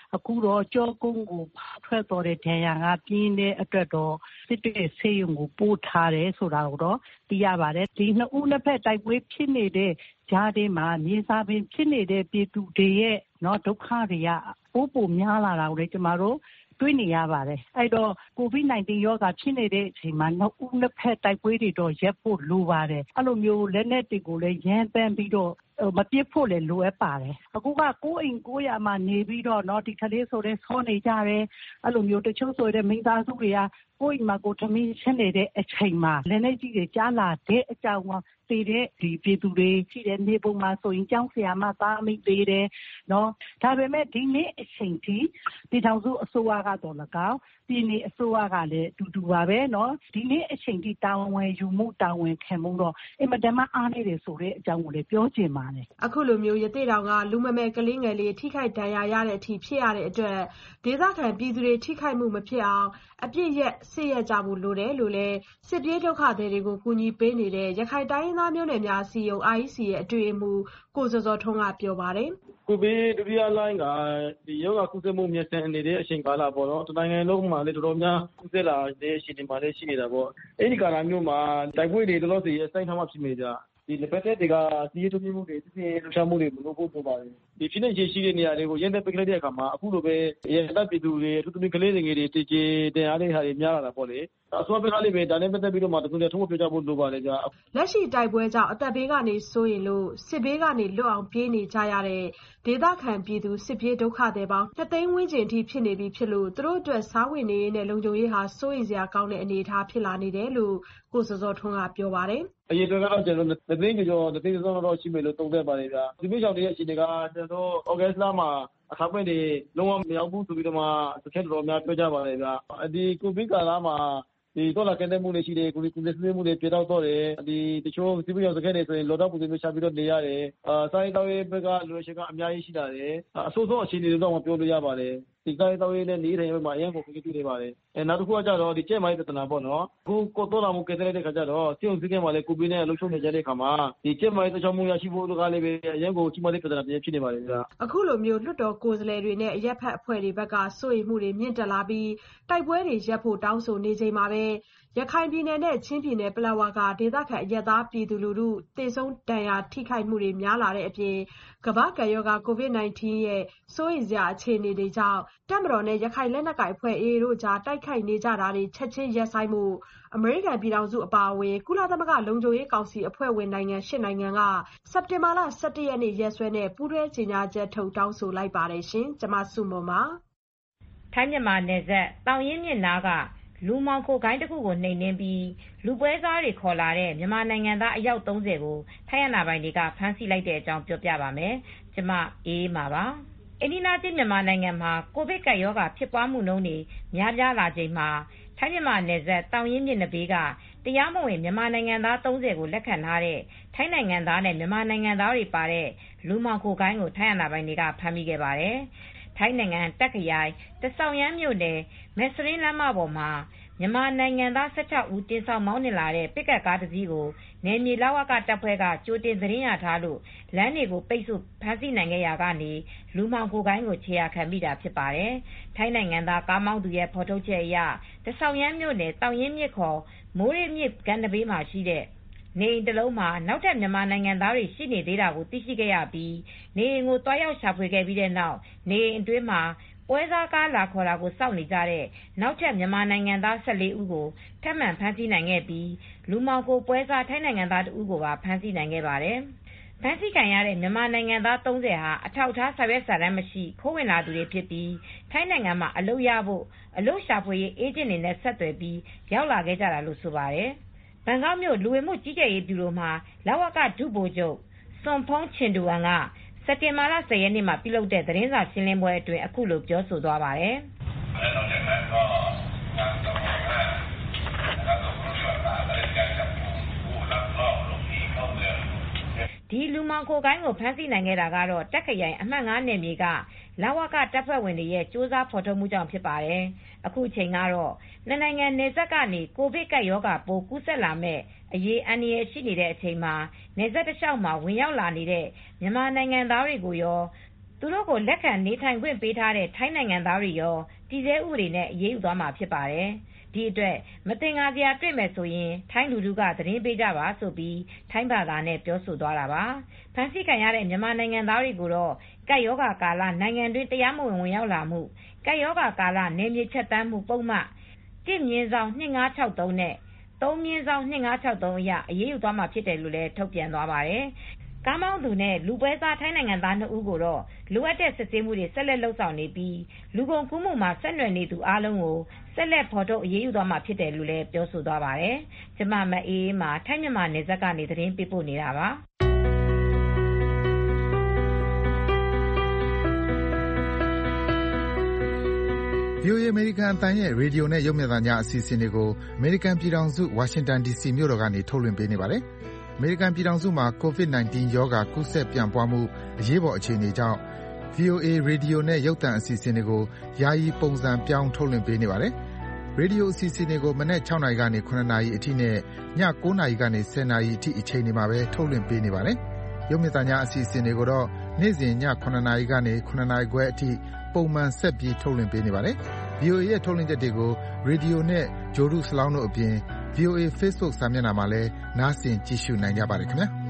အခုတော့ကြောကုန်းကိုထွက်တော်တဲ့ဒဏ်ရာကပြင်းတဲ့အတွက်တော့စစ်တွေဆေးရုံကိုပို့ထားတယ်ဆိုတာကိုတော့သိရပါတယ်ဒီနှစ်ဦးနှစ်ဖက်တိုက်ပွဲဖြစ်နေတဲ့ကြားထဲမှာမြေစာပင်ဖြစ်နေတဲ့ပြည်သူတွေရဲ့နော်ဒုက္ခတွေကပိုပိုများလာတာကိုလည်းကျမတို့တွေ့နေရပါတယ်အဲ့တော့ ကိုဗစ် ၁၉ ရောဂါဖြစ်နေတဲ့အချိန်မှာနှစ်ဦးနှစ်ဖက်တိုက်ပွဲတွေတော့ရပ်ဖို့လိုပါတယ်အဲ့လိုမျိုးလက်နက်တွေကိုလည်းရန်တမ်းပြီးတော့မပြစ်ဖို့လည်းလိုအပ်ပါတယ်အခုကကိုယ်အိမ်ကိုယ်ရမှာနေပြီးတော့เนาะဒီကလေးဆိုတဲ့ဆောနေကြတယ်အဲ့လိုမျိုးတချို့ဆိုတဲ့မိသားစုတွေကကိုယ်အိမ်မှာကိုထမင်းချက်နေတဲ့အချိန်မှာလက်နက်ကြီးတွေကြားလာတဲ့အကြောင်းတည်တဲ့ဒီပြည်သူတွေရှိတဲ့နေပုံမှာဆိုရင်ကျောင်းဆရာမသားအမိသေးတယ်เนาะဒါပေမဲ့ဒီနေ့အချိန်ထိပြည်ထောင်စုအစိုးရကတော့၎င်းပြည်နယ်အစိုးရကလည်းအတူတူပါပဲเนาะဒီနေ့အချိန်ထိတာဝန်ယူမှုတာဝန်ခံမှုတော့အင်မတန်မှအားနေတယ်ဆိုတဲ့အကြောင်းကိုလည်းပြောချင်ပါတယ်အခုလိုမျိုးရသေးတောင်ကလူမမယ်ကလေးငယ်လေးထိခိုက်ဒဏ်ရာရတဲ့အထိဖြစ်ရတဲ့အတွက်ဒေသခံပြည်သူတွေထိခိုက်မှုမဖြစ်အောင်အပြစ်ရက်စစ်ရက်ကြဖို့လိုတယ်လို့လည်းစစ်ပြေးဒုက္ခသည်တွေကိုကူညီပေးနေတဲ့ရခိုင်တိုင်းရင်းသားမျိုးနွယ်များအစည်းအရုံး I E C ရဲ့အတွင်းအမှူးကိုစောစောထွန်းကပြောပါတယ်ကိုဗစ်ဒုတိယလှိုင်းကဒီရောဂါကူးစက်မှုမြင့်တက်နေတဲ့အချိန်ကာလပေါ့နော်တနိုင်ငံလုံးမှာလည်းတော်တော်များကူးစက်လာတဲ့အချိန်တွေမှာလည်းရှိနေတာပေါ့အဲ့ဒီကာလမျိုးမှာတိုက်ပွဲတွေတော်တော်စီအဆိုင်ထားမှဖြစ်နေကြဒီလက်ပတ်တွေကစီးရဲထုတ်မှုတွေစစ်စစ်လှုပ်ရှားမှုတွေမလုပ်ဖို့ပို့ပါတယ်ဒီဖြစ်နေရှိတဲ့နေရာတွေကိုရန်တဲ့ပိတ်လိုက်တဲ့အခါမှာအခုလိုပဲရတပ်ပြည်သူတွေအထူးသဖြင့်ကလေးငယ်တွေတည်ကြည်တင်အားတဲ့ဟာတွေများလာတာပေါ့လေအစိုးရဘက်ကလည်းပဲဒါနဲ့ပတ်သက်ပြီးတော့မှတခုတည်းထုံးပြောကြဖို့လိုပါတယ်ကြာလက်ရှိတိုက်ပွဲကြောင့်အသက်ဘေးကနေစိုးရင်လို့စစ်ဘေးကနေလွတ်အောင်ပြေးနေကြရတဲ့ဒေသခံပြည်သူစစ်ပြေးဒုက္ခသည်ပေါင်းနှစ်သိန်းဝန်းကျင်ထိဖြစ်နေပြီဖြစ်လို့သူတို့အတွက်စားဝတ်နေရေးနဲ့လုံခြုံရေးဟာစိုးရိမ်စရာကောင်းတဲ့အနေအထားဖြစ်လာနေတယ်လို့ကိုစောစောထွန်းကပြောပါတယ်အရေးတော်ကတော့ကျွန်တော်တို့သိန်းကျော်သိန်းကျော်တော့ရှိမယ်လို့သုံးသပ်ပါတယ်ဗျာဒီမျိုးချောင်းတွေရဲ့အခြေအနေကကျွန်တော်တို့ဩဂတ်စ်လမှာအခါပွင့်တွေလုံးဝမရောက်ဘူးဆိုပြီးတော့မှတစ်ချက်တော်များပြောကြပါတယ်ဗျာဒီကိုဗစ်ကာလမှာဒီတော့လာကနေမှုတွေရှိတယ်ကိုယ်ကိုယ်စည်းမှုတွေပြတော့တော့တယ်ဒီတချို့စီးပွားရေးစကားတွေဆိုရင်လောတော့ပုံစံမျိုးချပြီးတော့နေရတယ်အာစာရေးတောင်းရေးဘက်ကလူတွေကအများကြီးရှိတာတယ်အဆိုးဆုံးအခြေအနေတွေတော့မပြောလို့ရပါတယ်ဒီစာရေးတောင်းရေးနဲ့နေထိုင်ရေးမှာအရင်ကကိုကြည့်နေပါတယ်အဲနောက်တစ်ခုကကြတော့ဒီကျဲမိုင်းပြဿနာပေါ့နော်အခုကိုတော့လာမှုကဲတဲ့ခါကျတော့စီုံစည်းကဲမှာလည်းကိုဗစ်နဲ့လှုပ်ရှုပ်နေကြတဲ့ခါမှာဒီကျဲမိုင်းတခြားမှုရရှိဖို့ကလည်းပဲအရင်ကိုချိမတဲ့ပြဿနာတွေဖြစ်နေပါတယ်ဗျာအခုလိုမျိုးလွတ်တော်ကိုယ်စားလှယ်တွေနဲ့အရက်ဖက်အဖွဲ့တွေဘက်ကစိုးရိမ်မှုတွေမြင့်တက်လာပြီးတိုက်ပွဲတွေရပ်ဖို့တောင်းဆိုနေချိန်မှာပဲရခိုင်ပြည်နယ်နဲ့ချင်းပြည်နယ်ပလက်ဝကဒေသခံအရက်သားပြည်သူလူထုတေဆုံးဒဏ်ရာထိခိုက်မှုတွေများလာတဲ့အပြင်ကမ္ဘာ့ကပ်ရောဂါကိုဗစ် ၁၉ ရဲ့စိုးရိမ်စရာအခြေအနေတွေကြောင့်တပ်မတော်နဲ့ရခိုင်လက်နက်ကိုင်အဖွဲ့ A တို့ကြားတိုက်ခိုက်နေကြတာတွေချက်ချင်းရပ်ဆိုင်းမှုအမေရိကန်ပြည်ထောင်စုအပါအဝင်ကုလသမဂ္ဂလုံခြုံရေးကောင်စီအဖွဲ့ဝင်နိုင်ငံ၈နိုင်ငံကစက်တင်ဘာလ၁၁ရက်နေ့ရက်စွဲနဲ့ပူးတွဲကြေညာချက်ထုတ်တောင်းဆိုလိုက်ပါတယ်ရှင်။ကျွန်မစုမွန်ပါ။ထိုင်းမြန်မာနယ်စပ်တောင်ရင်မြစ်နားကလူမောင်ခိုဂိုင်းတစ်ခုကိုနှိမ်နင်းပြီးလူပွဲစားတွေခေါ်လာတဲ့မြန်မာနိုင်ငံသားအယောက်သုံးဆယ်ကိုထိုင်းအာဏာပိုင်တွေကဖမ်းဆီးလိုက်တဲ့အကြောင်းပြောပြပါမယ်။ကျွန်မအေးမာပါ။အိန္ဒိယပြည်မြန်မာနိုင်ငံမှာကိုဗစ်ကပ်ရောဂါဖြစ်ပွားမှုနှုန်းတွေများပြားလာချိန်မှာထိုင်းမြန်မာနယ်စပ်တောင်ရင်မြစ်နဘေးကတရားမဝင်မြန်မာနိုင်ငံသားသုံးဆယ်ကိုလက်ခံထားတဲ့ထိုင်းနိုင်ငံသားနဲ့မြန်မာနိုင်ငံသားတွေပါတဲ့လူမောင်ခိုဂိုင်းကိုထိုင်းအာဏာပိုင်တွေကဖမ်းမိခဲ့ပါတယ်။ထိုင်းနိုင်ငံတက်ခရိုင်တဆောင်းရမ်းမြို့နယ်မဲစရင်းလမ်းမပေါ်မှာမြန်မာနိုင်ငံသား၁၆ဦးတင်ဆောင်မောင်းနှင်လာတဲ့ပစ်ကပ်ကားတစ်စီးကိုနယ်မြေလဝကတပ်ဖွဲ့ကကြိုတင်သတင်းရထားလို့လမ်းတွေကိုပိတ်ဆို့ဖမ်းဆီးနိုင်ခဲ့ရာကနေလူမောင်ခိုဂိုင်းကိုခြေရာခံမိတာဖြစ်ပါတယ်။ထိုင်းနိုင်ငံသားကားမောင်းသူရဲ့ဖော်ထုတ်ချက်အရတဆောင်းရမ်းမြို့နယ်တောင်ရင်မြစ်ခေါ်မိုးရေမြစ်ကမ်းနဘေးမှာရှိတဲ့နေအိမ်တစ်လုံးမှာနောက်ထပ်မြန်မာနိုင်ငံသားတွေရှိနေသေးတာကိုသိရှိခဲ့ရပြီးနေအိမ်ကိုတွားရောက်ရှာဖွေခဲ့ပြီးတဲ့နောက်နေအိမ်အတွင်းမှာပွဲစားကားလာခေါ်တာကိုစောင့်နေကြတဲ့နောက်ထပ်မြန်မာနိုင်ငံသား၁၄ဦးကိုထပ်မံဖမ်းဆီးနိုင်ခဲ့ပြီးလူမောင်ကိုပွဲစားထိုင်းနိုင်ငံသားတဦးကိုပါဖမ်းဆီးနိုင်ခဲ့ပါတယ်။ဖမ်းဆီးခံရတဲ့မြန်မာနိုင်ငံသားသုံးဆယ်ဟာအထောက်အထားစာရွက်စာတမ်းမရှိခိုးဝင်လာသူတွေဖြစ်ပြီးထိုင်းနိုင်ငံမှာအလုပ်ရဖို့အလုပ်ရှာဖွေရေးအေဂျင့်တွေနဲ့ဆက်သွယ်ပြီးရောက်လာခဲ့ကြတာလို့ဆိုပါတယ်။ဘန်ကောက်မြို့လူဝင်မှုကြီးကြပ်ရေးဗျူရိုမှာလဝကဒုဗိုလ်ချုပ်စွန်ဖုံးချင်တူဝမ်ကစက်တင်ဘာလ၁၀ရက်နေ့မှာပြုလုပ်တဲ့သတင်းစာရှင်းလင်းပွဲအတွင်းအခုလိုပြောဆိုသွားပါတယ်။ဒီလူမောင်ခိုဂိုင်းကိုဖမ်းဆီးနိုင်ခဲ့တာကတော့တက်ခရိုင်အမှတ်ငါးနယ်မြေကလဝကတပ်ဖွဲ့ဝင်တွေရဲ့စ조사ဖော်ထုတ်မှုကြောင့်ဖြစ်ပါတယ်။အခုချိန်ကတော့နှစ်နိုင်ငံနယ်စပ်ကနေကိုဗစ်ကပ်ရောဂါပိုးကူးစက်လာမဲ့အရေးအန္တရာယ်ရှိနေတဲ့အချိန်မှာနယ်စပ်တစ်လျှောက်မှာဝင်ရောက်လာနေတဲ့မြန်မာနိုင်ငံသားတွေကိုရောသူတို့ကိုလက်ခံနေထိုင်ခွင့်ပေးထားတဲ့ထိုင်းနိုင်ငံသားတွေရောတည်ဆဲဥပဒေနဲ့အရေးယူသွားမှာဖြစ်ပါတယ်။ဒီအတွက်မတင်ငါစရာတွေ့မယ်ဆိုရင်ထိုင်းလူထုကသတင်းပေးကြပါဆိုပြီးထိုင်းဘာသာနဲ့ပြောဆိုသွားတာပါ။ဖမ်းဆီးခံရတဲ့မြန်မာနိုင်ငံသားတွေကိုတော့ကပ်ရောဂါကာလနိုင်ငံတွင်းတရားမဝင်ဝင်ရောက်လာမှုကပ်ရောဂါကာလနယ်မြေချက်တမ်းမှုပုံမှန်တစ်မြင်းဆောင်၂၅၆၃နဲ့သုံးမြင်းဆောင်၂၅၆၃အရအရေးယူသွားမှာဖြစ်တယ်လို့လည်းထုတ်ပြန်သွားပါတယ်။ကားမောင်းသူနဲ့လူပွဲစားထိုင်းနိုင်ငံသားနှစ်ဦးကိုတော့လိုအပ်တဲ့စစ်ဆေးမှုတွေဆက်လက်လုပ်ဆောင်နေပြီးလူကုန်ကူးမှုမှာဆက်နွယ်နေသူအားလုံးကိုဆက်လက်ဖော်ထုတ်အရေးယူသွားမှာဖြစ်တယ်လို့လည်းပြောဆိုသွားပါတယ်။ကျမမအေးမှာထိုင်းမြန်မာနယ်စပ်ကနေသတင်းပေးပို့နေတာပါ။ဗွီအိုအေ အမေရိကန်အသံရဲ့ရေဒီယိုနဲ့ရုပ်မြင်သံကြားအစီအစဉ်တွေကိုအမေရိကန်ပြည်ထောင်စုဝါရှင်တန်ဒီစီမြို့တော်ကနေထုတ်လွှင့်ပေးနေပါတယ်။အမေရိကန်ပြည်ထောင်စုမှာ ကိုဗစ် ၁၉ ရောဂါကူးစက်ပြန့်ပွားမှုအရေးပေါ်အခြေအနေကြောင့် ဗွီအိုအေ ရေဒီယိုနဲ့ရုပ်သံအစီအစဉ်တွေကိုယာယီပုံစံပြောင်းထုတ်လွှင့်ပေးနေပါတယ်။ရေဒီယိုအစီအစဉ်တွေကိုမနက်၆နာရီကနေ၇နာရီအထိနဲ့ည၉နာရီကနေ၁၀နာရီအထိအချိန်တွေမှာပဲထုတ်လွှင့်ပေးနေပါတယ်။ရုပ်မြင်သံကြားအစီအစဉ်တွေကိုတော့နေ့စဉ်ည၇နာရီကနေ၇နာရီခွဲအထိပုံမှန်ဆက်ပြီးထုတ်လွှင့်ပေးနေပါတယ်။ဗွီအိုအေ ရဲ့ထုတ်လွှင့်ချက်တွေကိုရေဒီယိုနဲ့ဂြိုဟ်တုစလောင်းတို့အပြင် ဗွီအိုအေ Facebook စာမျက်နှာမှာလည်းနားဆင်ကြည့်ရှုနိုင်ကြပါတယ်ခင်ဗျာ။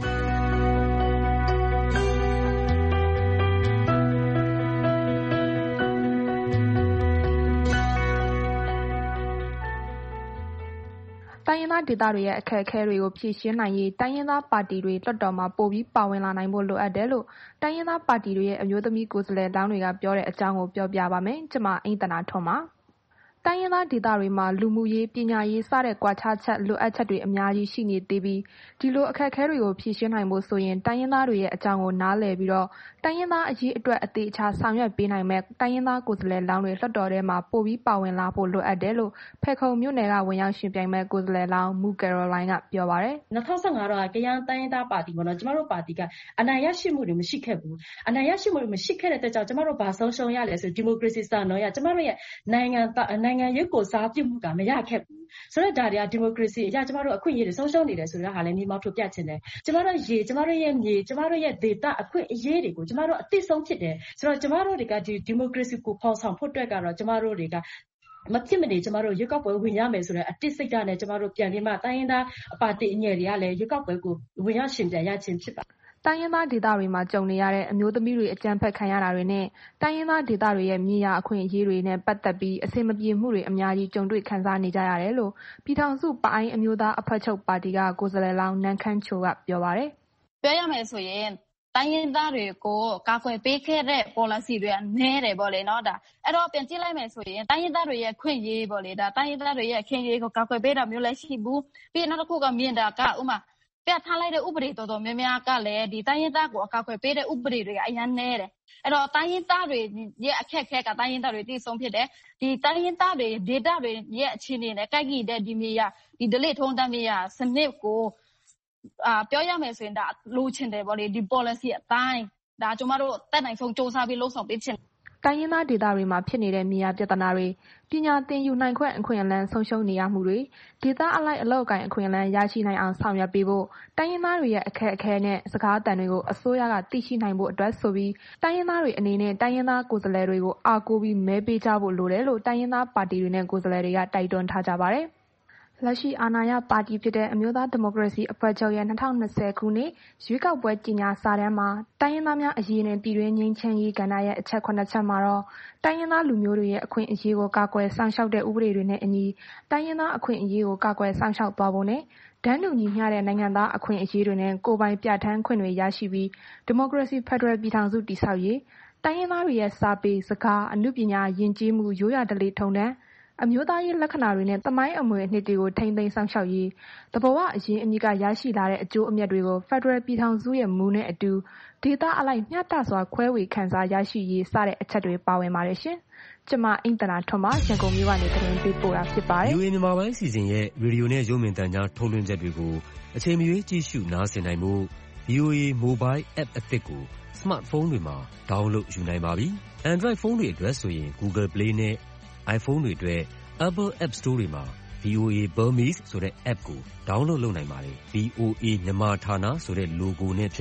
တိုင်းရင်းသားဒေသတွေရဲ့အခက်အခဲတွေကိုဖြေရှင်းနိုင်ရေးတိုင်းရင်းသားပါတီတွေလွှတ်တော်မှာပိုပြီးပါဝင်လာနိုင်ဖို့လိုအပ်တယ်လို့တိုင်းရင်းသားပါတီတွေရဲ့အမျိုးသမီးကိုယ်စားလှယ်လောင်းတွေကပြောတဲ့အကြောင်းကိုပြောပြပါမယ်။ကျွန်မအိမ့်သနာထွန်းပါ။တိုင်းရင်းသားဒေသတွေမှာလူမှုရေးပညာရေးစတဲ့ကွာခြားချက်လိုအပ်ချက်တွေအများကြီးရှိနေသေးပြီးဒီလိုအခက်အခဲတွေကိုဖြေရှင်းနိုင်ဖို့ဆိုရင်တိုင်းရင်းသားတွေရဲ့အကြောင်းကိုနားလည်ပြီးတော့တိုင်းရင်းသားအရေးအတွက်အသေးအချာဆောင်ရွက်ပေးနိုင်မဲ့တိုင်းရင်းသားကိုယ်စားလှယ်လောင်းတွေလွှတ်တော်ထဲမှာပိုပြီးပါဝင်လာဖို့လိုအပ်တယ်လို့ဖဲခုံမြို့နယ်ကဝင်ရောက်ရှင်ပြိုင်မဲ့ကိုယ်စားလှယ်လောင်းမူကယ်ရိုလိုင်းကပြောပါတယ်။၂၀၁၅တော့ကရန်တိုင်းရင်းသားပါတီပေါ့နော်ကျမတို့ပါတီကအနိုင်ရရှိမှုတွေမရှိခဲ့ဘူး။အနိုင်ရရှိမှုတွေမရှိခဲ့တဲ့အတွက်ကြောင့်ကျမတို့ဘာဆုံးရှုံးရလဲဆိုဒီမိုကရေစီစံတော်ရကျမတို့ရဲ့နိုင်ငံနိုင်ငံရေးကိုစားပြုမှုကမရခဲ့ဘူးဆိုတော့ဒါတွေကဒီမိုကရေစီအရာကျမတို့အခွင့်အရေးတွေဆုံးရှုံးနေတယ်ဆိုတဲ့ဟာလည်းမြေမောက်ထုတ်ပြချင်တယ်ကျမတို့ရေကျမတို့ရဲ့မြေကျမတို့ရဲ့ဒေတာအခွင့်အရေးတွေကိုကျမတို့အသိဆုံးဖြစ်တယ်ဆိုတော့ကျမတို့တွေကဒီဒီမိုကရေစီကိုဖော်ဆောင်ဖို့အတွက်ကတော့ကျမတို့တွေကမဖြစ်မနေကျမတို့ရွေးကောက်ပွဲဝင်ရမယ်ဆိုတဲ့အတိတ်စိတ်ဓာတ်နဲ့ကျမတို့ပြန်ပြီးမှတိုင်းရင်းသားပါတီအငယ်တွေကလည်းရွေးကောက်ပွဲကိုဝင်ရရှင်ပြန်ရခြင်းဖြစ်ပါတိုင်းရင်းသားဒေသတွေမှာကြုံနေရတဲ့အမျိုးသမီးတွေအကြမ်းဖက်ခံရတာတွေနဲ့တိုင်းရင်းသားဒေသတွေရဲ့မြေယာအခွင့်အရေးတွေနဲ့ပတ်သက်ပြီးအဆင်မပြေမှုတွေအများကြီးကြုံတွေ့ခံစားနေကြရတယ်လို့ပြည်ထောင်စုပအိုင်းအမျိုးသားအဖွဲ့ချုပ်ပါတီကကိုယ်စားလှယ်လောင်းနန်းခမ်းချိုကပြောပါတယ်။ပြောရမယ်ဆိုရင်တိုင်းရင်းသားတွေကိုကာကွယ်ပေးခဲ့တဲ့ policy တွေကနည်းတယ်ပေါ့လေနော်ဒါအဲ့တော့ပြန်ကြည့်လိုက်မယ်ဆိုရင်တိုင်းရင်းသားတွေရဲ့ခွင့်ရေးပေါ့လေဒါတိုင်းရင်းသားတွေရဲ့ခွင့်ရေးကိုကာကွယ်ပေးတာမျိုးလည်းရှိဘူးပြီးနောက်တစ်ခုကမြင်တာကဥမာပြထားလိုက်တဲ့ဥပဒေတော်တော်များများကလည်းဒီတိုင်းရင်းသားကိုအကာအကွယ်ပေးတဲ့ဥပဒေတွေကအများနဲ့တယ်အဲ့တော့တိုင်းရင်းသားတွေရဲ့အခက်အခဲကတိုင်းရင်းသားတွေတည်ဆုံးဖြစ်တယ်ဒီတိုင်းရင်းသားတွေဒေတာတွေရဲ့အခြေအနေနဲ့ကိုက်ကြည့်တဲ့ဒီမြေယာဒီဒလိထုံးတမ်းမြေယာစနစ်ကိုအာပြောရမယ်ဆိုရင်ဒါလိုချင်တယ်ပေါ့လေဒီ policy အတိုင်းဒါကျမတို့တက်နိုင်ဆုံးစ조사ပြီးလှုပ်ဆောင်ပေးချင်တိုင်းရင်းသားဒေသတွေမှာဖြစ်နေတဲ့မြေယာပြဿနာတွေပညာသင်ယူနိုင်ခွင့်အခွင့်အလမ်းဆုံးရှုံးနေရမှုတွေဒေသအလိုက်အလောက်အကိုင်အခွင့်အလမ်းရရှိနိုင်အောင်ဆောင်ရွက်ပေးဖို့တိုင်းရင်းသားတွေရဲ့အခက်အခဲနဲ့စကားအသံတွေကိုအစိုးရကသိရှိနိုင်ဖို့အတွက်ဆိုပြီးတိုင်းရင်းသားတွေအနေနဲ့တိုင်းရင်းသားကိုယ်စားလှယ်တွေကိုအားကိုးပြီးမဲပေးကြဖို့လိုတယ်လို့တိုင်းရင်းသားပါတီတွေနဲ့ကိုယ်စားလှယ်တွေကတိုက်တွန်းထားကြပါတယ်လက်ရှိအာဏာရပါတီဖြစ်တဲ့အမျိုးသားဒီမိုကရေစီအဖွဲ့ချုပ်ရဲ့၂၀၂၀ခုနှစ်ရွေးကောက်ပွဲကြေညာစာတမ်းမှာတိုင်းရင်းသားများအရေးနဲ့ပြည်တွင်းငြိမ်းချမ်းရေးကဏ္ဍရဲ့အချက်ခုနှစ်ချက်မှာတော့တိုင်းရင်းသားလူမျိုးတွေရဲ့အခွင့်အရေးကိုကာကွယ်စောင့်ရှောက်တဲ့ဥပဒေတွေနဲ့အညီတိုင်းရင်းသားအခွင့်အရေးကိုကာကွယ်စောင့်ရှောက်သွားဖို့နဲ့ဒန်းတူညီမျှတဲ့နိုင်ငံသားအခွင့်အရေးတွေနဲ့ကိုယ်ပိုင်ပြဋ္ဌာန်းခွင့်တွေရရှိပြီးဒီမိုကရေစီဖက်ဒရယ်ပြည်ထောင်စုတည်ဆောက်ရေးတိုင်းရင်းသားတွေရဲ့စာပေစကားအမှုပညာယဉ်ကျေးမှုရိုးရာဓလေ့ထုံးတမ်းအမျိုးသားရေးလက္ခဏာတွေနဲ့သမိုင်းအမွေအနှစ်တွေကိုထိန်းသိမ်းဆောင်ရှောက်ရေးသဘောဝအရင်အမြစ်ကရရှိလာတဲ့အကျိုးအမြတ်တွေကိုဖက်ဒရယ်ပြည်ထောင်စုရဲ့မူနဲ့အတူဒေသအလိုက်မျှတစွာခွဲဝေခံစားရရှိရေးစတဲ့အချက်တွေပါဝင်ပါတယ်ရှင်။ကျွန်မအိမ့်သနာထွန်းပါရန်ကုန်မြို့ကနေသတင်းပေးပို့တာဖြစ်ပါတယ်။ဗွီအိုအေမြန်မာပိုင်းစီစဉ်ရဲ့ရေဒီယိုနဲ့ရုပ်မြင်သံကြားထုတ်လွှင့်ချက်တွေကိုအချိန်မရွေးကြည့်ရှုနားဆင်နိုင်ဖို့ ဗီအိုအေ Mobile App အသစ်ကို Smartphone တွေမှာ download ယူနိုင်ပါပြီ။ Android ဖုန်းတွေအတွက်ဆိုရင် Google Play နဲ့ iPhone တွေအတွက်Apple App Store တွေမှာ ဗီအိုအေ Burmese ဆိုတဲ့ app ကို download လုပ်နိုင်ပါတယ်။ ဗီအိုအေမြန်မာဌာနဆိုတဲ့ logo နဲ့ဖြစ်လို့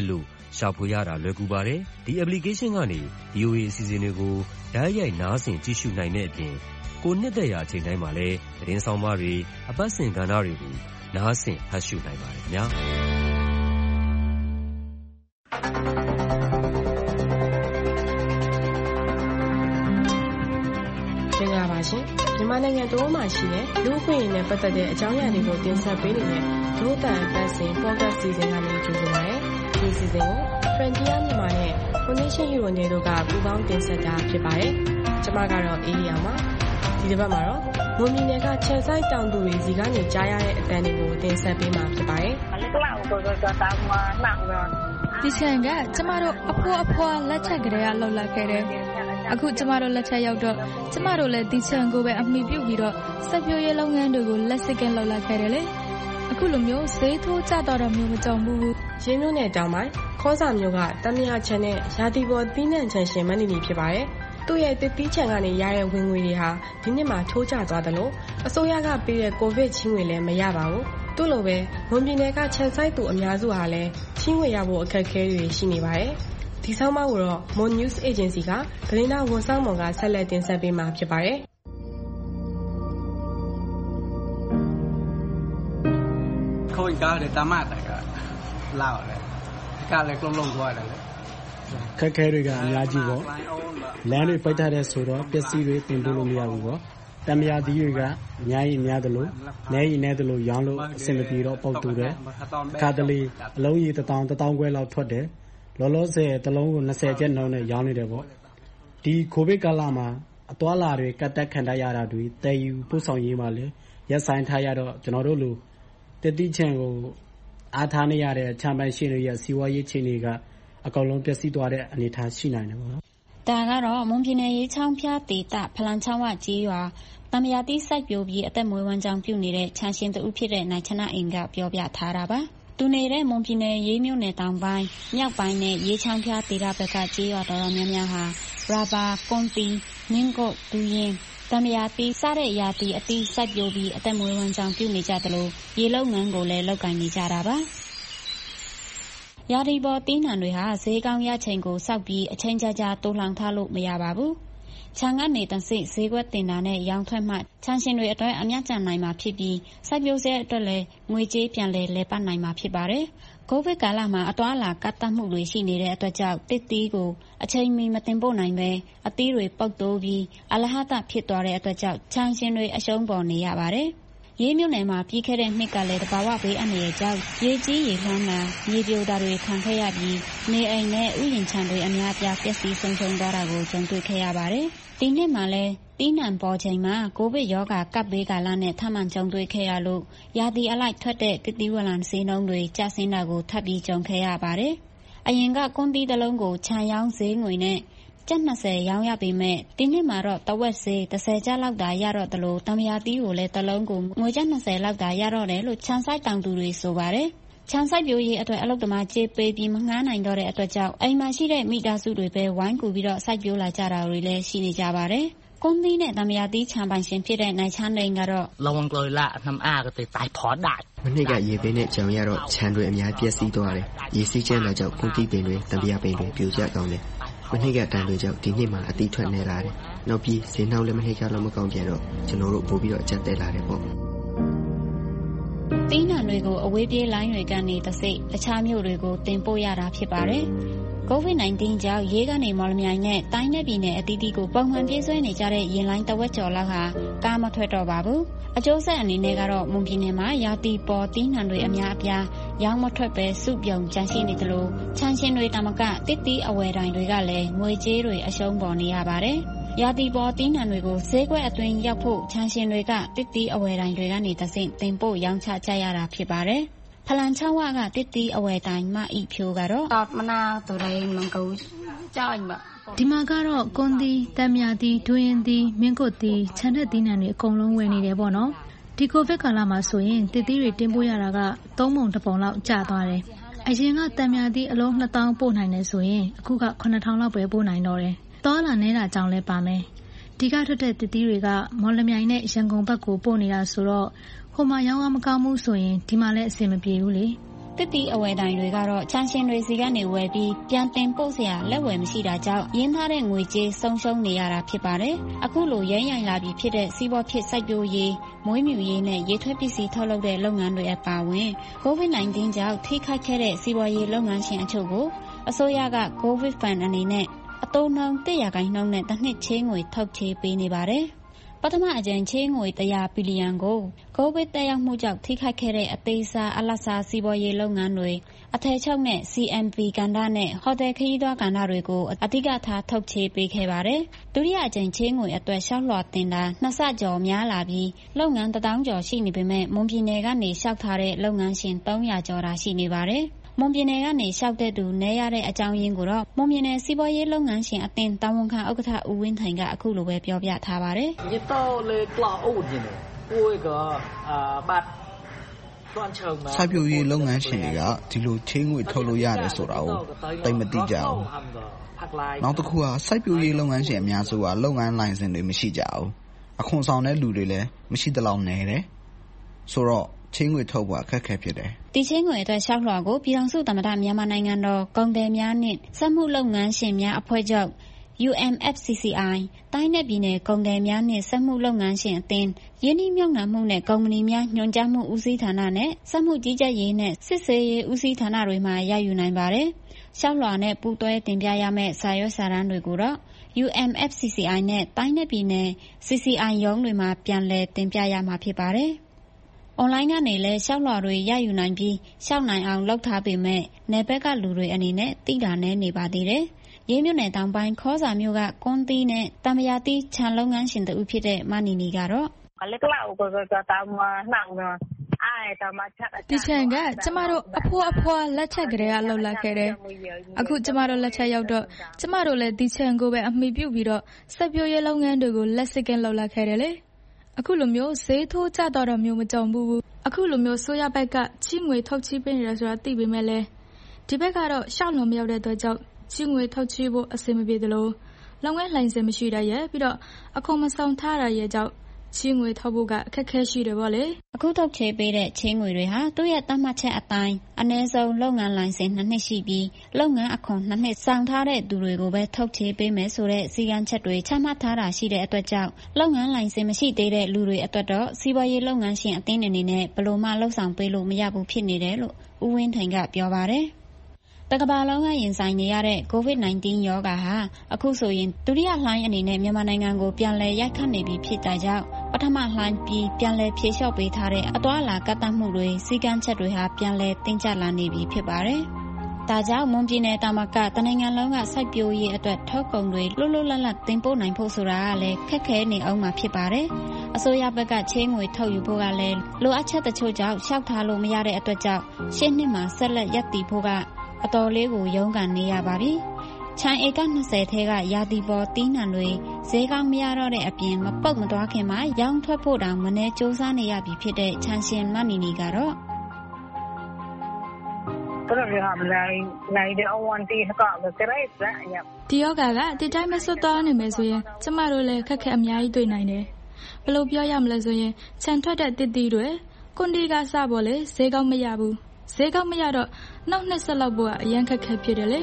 ရှာဖွေရတာလွယ်ကူပါတယ်။ဒီ application ကနေ ဗွီအိုအေ အစီအစဉ်တွေကိုတိုက်ရိုက်နားဆင်ကြည့်ရှုနိုင်တဲ့အပြင်ကိုနှစ်သက်ရာအချိန်တိုင်းမှာလည်းသတင်းဆောင်မတွေအပတ်စဉ်ကဏ္ဍတွေကိုနားဆင်ဖတ်ရှုနိုင်ပါတယ်ခင်ဗျာ။မြန်မာနိုင်ငံတော်မှာရှိတဲ့လူ့အခွင့်အရေးနဲ့ပတ်သက်တဲ့အကြောင်းအရာတွေကိုတင်ဆက်ပေးနေတဲ့ဒို့တန်အပတ်စဉ် podcast စီစဉ်ကနေကြိုဆိုပါရစေ။ဒီစီစဉ်ကို Frontier မြန်မာနဲ့ Foundation Hero တို့ကပူးပေါင်းတင်ဆက်တာဖြစ်ပါတယ်။ကျွန်မကတော့အေးရီယာပါ။ဒီတစ်ပတ်မှာတော့မွန်ပြည်နယ်ကခြံဆိုင်တောင်သူတွေစီကနေကြားရတဲ့အသံတွေကိုတင်ဆက်ပေးမှာဖြစ်ပါတယ်။ဒီခြံကကျမတို့အဖိုးအဖွားလက်ချက်ကလေးကလှုပ်လိုက်ခဲ့တယ်။အခုကျမတို့လက်ချက်ရောက်တော့ကျမတို့လည်းဒီချံကိုပဲအမိပြုတ်ပြီးတော့စက်ပြိုးရေးလုပ်ငန်းတွေကိုလက်စစ်ကဲလုပ်လိုက်ခဲ့တယ်လေအခုလိုမျိုးဈေးထိုးကျတော့တော့မျိုးမကြုံဘူးရင်းနှုတ်နဲ့တောင်ပိုင်းခေါစာမျိုးကတမယာချံနဲ့ရာသီပေါ်သီးနှံချံရှင်မန်းနေနေဖြစ်ပါတယ်သူ့ရဲ့တစ်တီးချံကနေရတဲ့ဝင်ငွေတွေဟာဒီနှစ်မှာထိုးကျသွားတယ်လို့အစိုးရကပေးတဲ့ကိုဗစ်ချင်းငွေလည်းမရပါဘူးသူ့လိုပဲဝန်ပြည်နယ်ကခြံဆိုင်သူအများစုဟာလည်းချင်းငွေရဖို့အခက်အခဲတွေရှိနေပါတယ်ဒီဆောင်မကိုတော့ Mon News Agency ကသတင်းသားဝန်ဆောင်မောင်ကဆက်လက်တင်ဆက်ပေးမှာဖြစ်ပါတယ်။ခေါင်းကားတဲ့တမတ်တကလာတယ်။ကလည်းလုံးလုံးသွားတယ်လေ။ခက်ခဲတွေကအများကြီးပေါ့။လမ်းတွေပိတ်ထားတဲ့ဆိုတော့ပစ္စည်းတွေတင်ပို့လို့မရဘူးပေါ့။တမယာသီးတွေကအများကြီးများတယ်လို့နဲရီနဲတယ်လို့ရောင်းလို့အဆင်မပြေတော့ပုတ်တူတယ်။ခါတလေအလုံးကြီးတစ်တောင်တစ်တောင်ခွဲလောက်ထွက်တယ်။လောလောဆယ်တစ်လုံးကိုနှစ်ဆယ်ကျပ်နှုန်းနဲ့ရောင်းနေတယ်ပေါ့ဒီကိုဗစ်ကာလမှာအသွားလာတွေကတ်တက်ခံတရတာတွေတည်ယူပို့ဆောင်ရေးမှာလည်းရက်ဆိုင်ထားရတော့ကျွန်တော်တို့လိုတတိချံကိုအားထားနေရတဲ့ချမ်းပိုင်ရှင်တွေရဲ့စီးပွားရေးချိန်တွေကအကောင်လုံးပျက်စီးသွားတဲ့အနေအထားရှိနိုင်တယ်ပေါ့နော်ဒါကတော့မွန်ပြည်နယ်ရေးချောင်းဖျားဒေသဖလန်ချောင်းဝကြီးရွာတမယာတိစိုက်ပျိုးပြီးအသက်မွေးဝမ်းကြောင်းပြုနေတဲ့ချမ်းရှင်တူဖြစ်တဲ့နိုင်ချနာအင်ကပြောပြထားတာပါသူနေတဲ့မွန်ပြည်နယ်ရေးမြို့နယ်တောင်ပိုင်းမြောက်ပိုင်းနဲ့ရေးချောင်းဖျားဒေသဘက်ကကြေးရွာတော်တော်များများဟာရာဘာကွန်တီနင်းကုတ်ဒူရင်တမယာတီစတဲ့ရာတီအတီးစိုက်ပျိုးပြီးအသက်မွေးဝမ်းကြောင်းပြုနေကြတယ်လို့ရေလုံငန်းကိုလည်းလောက်ကိုင်းနေကြတာပါရာဒီပေါ်တင်းနှံတွေဟာဈေးကောင်းရချိန်ကိုစောက်ပြီးအချိန်ကြာကြာတိုးလောင်ထားလို့မရပါဘူးချန်ကနေတဆိဈေးကွက်တင်တာနဲ့ရောင်းထွက်မှချန်ရှင်တွေအတွက်အမြတ်ကျန်နိုင်မှာဖြစ်ပြီးစိုက်ပျိုးစဲအတွက်လည်းငွေကြေးပြန်လဲလဲပတ်နိုင်မှာဖြစ်ပါတယ်။ကိုဗစ်ကာလမှာအသွားအလာကတ်တတ်မှုတွေရှိနေတဲ့အတွက်ကြောင့်တစ်တီးကိုအချိန်မီမတင်ပို့နိုင်ပဲအသီးတွေပုတ်တိုးပြီးအလဟတဖြစ်သွားတဲ့အတွက်ကြောင့်ချန်ရှင်တွေအရှုံးပေါ်နေရပါတယ်။ရေးမြို့နယ်မှာပြီးခဲ့တဲ့နှစ်ကလည်းတဘာဝဘေးအန္တရာယ်ကြောင့်ရေကြီးရေလှမ်းတာမြေပြိုတာတွေခံခဲ့ရပြီးနေအိမ်နဲ့ဥယျာဉ်ခြံတွေအများပြားပျက်စီးဆုံးရှုံးသွားတာကိုကြုံတွေ့ခဲ့ရပါတယ်။ဒီနှစ်မှာလည်းတီးနှံပေါ်ချိန်မှာကိုဗစ်ရောဂါကပ်ဘေးကာလနဲ့ထပ်မံကြုံတွေ့ခဲ့ရလို့ရာသီအလိုက်ထွက်တဲ့တစ်တီးဝလံဈေးနှုန်းတွေကျဆင်းတာကိုထပ်ပြီးကြုံခဲ့ရပါတယ်။အရင်ကကွန်တီတစ်လုံးကိုခြံရောင်းဈေးငွေနဲ့ကျပ်နှစ်ဆယ်ရောင်းရပေမဲ့ဒီနှစ်မှာတော့တဝက်ဈေးတစ်ဆယ်ကျပ်လောက်သာရတော့တယ်လို့တမယာတီးကိုလည်းတစ်လုံးကိုငွေကျပ်နှစ်ဆယ်လောက်သာရတော့တယ်လို့ခြံဆိုင်တောင်သူတွေဆိုပါတယ်။ချမ်းစိုက်ပျိုးရေးအတွက်အလုပ်သမားကြေးပေးပြီးမငှားနိုင်တော့တဲ့အတွက်ကြောင့်အိမ်မှာရှိတဲ့မိသားစုတွေပဲဝိုင်းကူပြီးတော့စိုက်ပျိုးလာကြတာတွေလည်းရှိနေကြပါတယ်။ကွန်တီနဲ့တမယာတီးချမ်းပိုင်ရှင်ဖြစ်တဲ့နိုင်ချမ်းနေကတော့လောင်ကလေးလာနှမ်းအားကတိတိုင်ဖော်ဒါမနေ့ကရေပင်းနဲ့ကြောင်ရတော့ခြံတွေအများပြည့်စည်သွားတယ်။ရေစီးကျန်းတာကြောင့်ကွန်တီပင်တွေတမယာပင်တွေပြိုကျကောင်းတယ်။မနေ့ကတန်တွေကြောင့်ဒီနှစ်မှာအတိထွက်နေလာတယ်။နောက်ပြီးဈေးနှောင်းလည်းမနေ့ကလောက်မကောင်းပြန်တော့ကျွန်တော်တို့ပို့ပြီးတော့အကျက်တက်လာတယ်ပေါ့။တီးနှံတွေကိုအဝေးပြေးလိုင်းတွေကနေတဆိတ်တခြားမြို့တွေကိုတင်ပို့ရတာဖြစ်ပါတယ်။ ကိုဗစ် ၁၉ ကြောင့်ရေးကနေမော်လမြိုင်နဲ့တိုင်းနယ်ပြည်နယ်အသီးသီးကိုပုံမှန်ပြေးဆွဲနေကြတဲ့ရင်လိုင်းတဝက်ကျော်လောက်ဟာကားမထွက်တော့ပါဘူး။အကျိုးဆက်အနေနဲ့ကတော့မွန်ပြည်နယ်မှာရာသီပေါ်တီးနှံတွေအများအပြားရောင်းမထွက်ပဲစုပြုံကျန်ရှိနေသလိုချန်ရှင်တွေတမကတစ်တီးအဝယ်တိုင်းတွေကလည်းငွေကြေးတွေအရှုံးပေါ်နေရပါတယ်။ရာသီပေါ်တီးနှံတွေကိုဈေးကွက်အတွင်းရောက်ဖို့ချန်ရှင်တွေကတစ်တီးအဝယ်တိုင်းတွေကနေတဆင့်တင်ပို့ရောင်းချကြရတာဖြစ်ပါတယ်။ဖလန်ချောင်းဝကတစ်တီးအဝယ်တိုင်းမအီဖြိုးကတော့တောက်မနာတူတိုင်းမကူကြောက်မှာဒီမှာကတော့ကွန်တီတမ်မြာတီဒွင်းတီမင်းကုတ်တီခြံတဲ့တီးနှံတွေအကုန်လုံးဝယ်နေတယ်ပေါ့နော်ဒီကိုဗစ်ကာလမှာဆိုရင်တစ်တီးတွေတင်ပို့ရတာကသုံးပုံတစ်ပုံလောက်ကျသွားတယ်အရင်ကတမ်မြာတီအလုံးနှစ်သောင်းပို့နိုင်တယ်ဆိုရင်အခုကခုနှစ်ထောင်လောက်ပဲပို့နိုင်တော့တယ်တော်လာနေတာကြောင့်လဲပါမယ်ဒီကထွက်တဲ့တစ်တီးတွေကမော်လမြိုင်နဲ့ရန်ကုန်ဘက်ကိုပို့နေတာဆိုတော့ဟိုမှာရောင်းရမကောင်းမှုဆိုရင်ဒီမှာလည်းအဆင်မပြေဘူးလေတစ်တီအဝယ်တိုင်တွေကတော့ချန်ရှင်တွေစီကနေဝယ်ပြီးပြန်တင်ပို့စရာလက်ဝယ်မရှိတာကြောင့်ရင်းထားတဲ့ငွေကြေးဆုံးရှုံးနေရတာဖြစ်ပါတယ်။အခုလိုရမ်းရိုင်လာပြီးဖြစ်တဲ့စီးပွားဖြစ်စိုက်ပျိုးရေးမွေးမြူရေးနဲ့ရေထွက်ပစ္စည်းထုတ်လုပ်တဲ့လုပ်ငန်းတွေအပါအဝင် ကိုဗစ် ၁၉ ကြောင့်ထိခိုက်ခဲ့တဲ့စီးပွားရေးလုပ်ငန်းရှင်အချို့ကိုအစိုးရက COVID Fund အနေနဲ့အသုံးနှုန်းတစ်ရာခိုင်နှုန်းနဲ့တစ်နှစ်ချေးငွေထုတ်ချေးပေးနေပါတယ်။ပထမအကြိမ်ချေးငွေတစ်ရာဘီလီယံကိုကိုဗစ်တက်ရောက်မှုကြောင့်ထိခိုက်ခဲ့တဲ့အသေးစားအလတ်စားစီးပွားရေးလုပ်ငန်းတွေအထည်ချုပ်နဲ့ စီ အမ် ဗီ ကဏ္ဍနဲ့ဟိုတယ်ခရီးသွားကဏ္ဍတွေကိုအဓိကထားထုတ်ချေးပေးခဲ့ပါတယ်။ဒုတိယအကြိမ်ချေးငွေအတွက်လျှောက်လွှာတင်တာနှစ်ဆကျော်များလာပြီးလုပ်ငန်းတစ်သောင်းကျော်ရှိနေပေမဲ့မွန်ပြည်နယ်ကနေလျှောက်ထားတဲ့လုပ်ငန်းရှင်သုံးရာကျော်တာရှိနေပါတယ်။မွန်ပြည်နယ်ကနေလျှောက်တဲ့သူနဲရတဲ့အကြောင်းရင်းကိုတော့မွန်ပြည်နယ်စီးပွားရေးလုပ်ငန်းရှင်အသင်းတာဝန်ခံဥက္ကဋ္ဌဦးဝင်းထိုင်ကအခုလိုပဲပြောပြထားပါတယ်။ဒီတော့လေကလောက်ဦးနေတယ်။ကိုယ်ကအာဘတ်စိုက်ပျိုးရေးလုပ်ငန်းရှင်တွေကဒီလိုချေးငွေထုတ်လို့ရတယ်ဆိုတာကိုသိမသိကြဘူး။နောက်တစ်ခုကစိုက်ပျိုးရေးလုပ်ငန်းရှင်အများစုကလုပ်ငန်းလိုင်စင်တွေမရှိကြဘူး။အခွန်ဆောင်တဲ့လူတွေလည်းမရှိသလောက်နည်းတယ်။ဆိုတော့ချေးငွေထုတ်ဖို့အခက်အခဲဖြစ်တယ်။ဒီချေးငွေအတွက်လျှောက်လွှာကိုပြည်ထောင်စုသမ္မတမြန်မာနိုင်ငံတော်ကုန်သည်များနှင့်စက်မှုလုပ်ငန်းရှင်များအဖွဲ့ချုပ် ယူ အမ် အက်ဖ် စီ စီ အိုင် တိုင်းနယ်ပြည်နယ်ကုန်သည်များနှင့်စက်မှုလုပ်ငန်းရှင်အသင်းရင်းနှီးမြှုပ်နှံမှုနဲ့ကုမ္ပဏီများညွှန်ကြားမှုဦးစီးဌာနနဲ့စက်မှုကြီးကြပ်ရေးနဲ့စစ်ဆေးရေးဦးစီးဌာနတွေမှာရယူနိုင်ပါတယ်။လျှောက်လွှာနဲ့ပူးတွဲတင်ပြရမယ့်စာရွက်စာတမ်းတွေကိုတော့ ယူ အမ် အက်ဖ် စီ စီ အိုင် နဲ့တိုင်းနယ်ပြည်နယ် စီ စီ အိုင် ရုံးတွေမှာပြန်လည်တင်ပြရမှာဖြစ်ပါတယ်။အွန်လိုင်းကနေလည်းလျှောက်လွှာတွေရယူနိုင်ပြီးလျှောက်နိုင်အောင်လုပ်ထားပေမဲ့နယ်ဘက်ကလူတွေအနေနဲ့သိတာနည်းနေပါသေးတယ်။ရေးမြို့နယ်တောင်ပိုင်းခေါစာမြို့ကကွန်တီနဲ့တမယာတီခြံလုပ်ငန်းရှင်တူဖြစ်တဲ့မနီနီကတော့ဒီချန်ကကျမတို့အဖိုးအဖွားလက်ချက်ကလေးကလှုပ်လာခဲ့တယ်။အခုကျမတို့လက်ချက်ရောက်တော့ကျမတို့လည်းဒီချန်ကိုပဲအမိပြုပြီးတော့စက်ပြိုးရေးလုပ်ငန်းတွေကိုလက်စစ်ကင်းလှုပ်လာခဲ့တယ်လေ။အခုလိုမျိုးဈေးထိုးကျတော့တော့မျိုးမကြုံဘူး။အခုလိုမျိုးဆိုရဘက်ကချီးငွေထုတ်ချီးပေးနေရဆိုတာသိပေမဲ့လည်းဒီဘက်ကတော့ရှောက်လုံးမရောက်တဲ့အတွက်ကြောင့်ချီးငွေထုတ်ချီးဖို့အဆင်မပြေသလိုလုပ်ငန်းလိုင်စင်မရှိတဲ့ရဲ့ပြီးတော့အခွန်မဆောင်ထားတာရဲ့ကြောင့်ချီးငွေထုတ်ဖို့ကအခက်ခဲရှိတယ်ပေါ့လေအခုထုတ်ချေပေးတဲ့ချီးငွေတွေဟာသူ့ရဲ့သတ်မှတ်ချက်အတိုင်းအနည်းဆုံးလုပ်ငန်းလိုင်စင်နှစ်နှစ်ရှိပြီးလုပ်ငန်းအခွန်နှစ်နှစ်ဆောင်ထားတဲ့သူတွေကိုပဲထုတ်ချေပေးမယ်ဆိုတဲ့စီကံချက်တွေချမှတ်ထားတာရှိတဲ့အတွက်ကြောင့်လုပ်ငန်းလိုင်စင်မရှိသေးတဲ့လူတွေအတွက်တော့စီးပွားရေးလုပ်ငန်းရှင်အသင်းအနေနဲ့ဘယ်လိုမှလှုပ်ဆောင်ပေးလို့မရဘူးဖြစ်နေတယ်လို့ဦးဝင်းထိုင်ကပြောပါတယ်တကဘာလုံးကရင်ဆိုင်နေရတဲ့ ကိုဗစ် ၁၉ ရောဂါဟာအခုဆိုရင်ဒုတိယလှိုင်းအနေနဲ့မြန်မာနိုင်ငံကိုပြန်လည်ရိုက်ခတ်နေပြီဖြစ်တဲ့ကြောင့်ပထမလှိုင်းပြီးပြန်လည်ဖြေလျှော့ပေးထားတဲ့အသွားအလာကန့်သတ်မှုတွေစီကံချက်တွေဟာပြန်လည်တင်းကျပ်လာနေပြီဖြစ်ပါတယ်။ဒါကြောင့်မွန်ပြည်နယ်တာမကတနိုင်ငံလုံးကစိုက်ပျိုးရေးအတွက်ထုတ်ကုန်တွေလွတ်လွတ်လပ်လပ်တင်ပို့နိုင်ဖို့ဆိုတာကလည်းခက်ခဲနေအောင်မှာဖြစ်ပါတယ်။အစိုးရဘက်ကချေးငွေထုတ်ယူဖို့ကလည်းလိုအပ်ချက်တချို့ကြောင့်ရှောက်ထားလို့မရတဲ့အတွက်ကြောင့်ရှေ့နှစ်မှာဆက်လက်ရပ်တည်ဖို့ကအတော်လေးကိုရုန်းကန်နေရပါပြီ။ခြံဧက၂၀ထဲကရာသီပေါ်တီးနှံတွေဈေးကောင်းမရတော့တဲ့အပြင်မပုတ်မသွားခင်မှာရောင်းထွက်ဖို့တောင်မနှဲစူးစမ်းနေရပြီဖြစ်တဲ့ခြံရှင်မနီနီကတော့ဒီယောဂကဒီတိုင်းမဆွတ်သွားနေမယ်ဆိုရင်ကျမတို့လည်းခက်ခဲအများကြီးတွေ့နိုင်တယ်။ဘယ်လိုပြောရမလဲဆိုရင်ခြံထွက်တဲ့တစ်တီတွေကွန်ဒီကစပေါ်လေဈေးကောင်းမရဘူး။ဈေးကောင်းမရတော့နောက်နှစ်ဆက်လောက်ဖို့ကအရင်ခက်ခဲဖြစ်တယ်လေ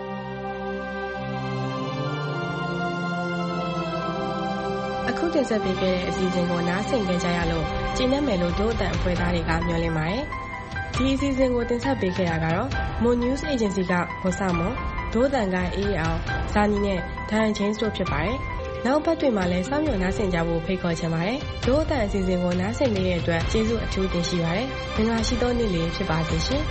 အခုတင်ဆက်ပေးခဲ့တဲ့အစီအစဉ်ကိုနားဆင်ကြရလို့ကျင်းနေမယ်လို့တို့အတန်အဖွဲ့သားတွေကမျှော်လင့်ပါတယ်ဒီအစီအစဉ်ကိုတင်ဆက်ပေးခဲ့တာကတော့ Moon News Agency ကဟိုဆာမွန်ဒိုးတန်ကအေးအောင်ဇာနီနဲ့ဒန်ချင်းတို့ဖြစ်ပါတယ်နောက်ဘက်တွေမှာလည်းစောင့်မျှော်နားဆင်ကြဖို့ဖိတ်ခေါ်ချင်ပါတယ်ဒိုးအတန်အစီအစဉ်ကိုနားဆင်နေတဲ့အတွက်ကျေးဇူးအထူးတင်ရှိပါတယ်မင်္ဂလာရှိသောနေ့လေးဖြစ်ပါစေရှင်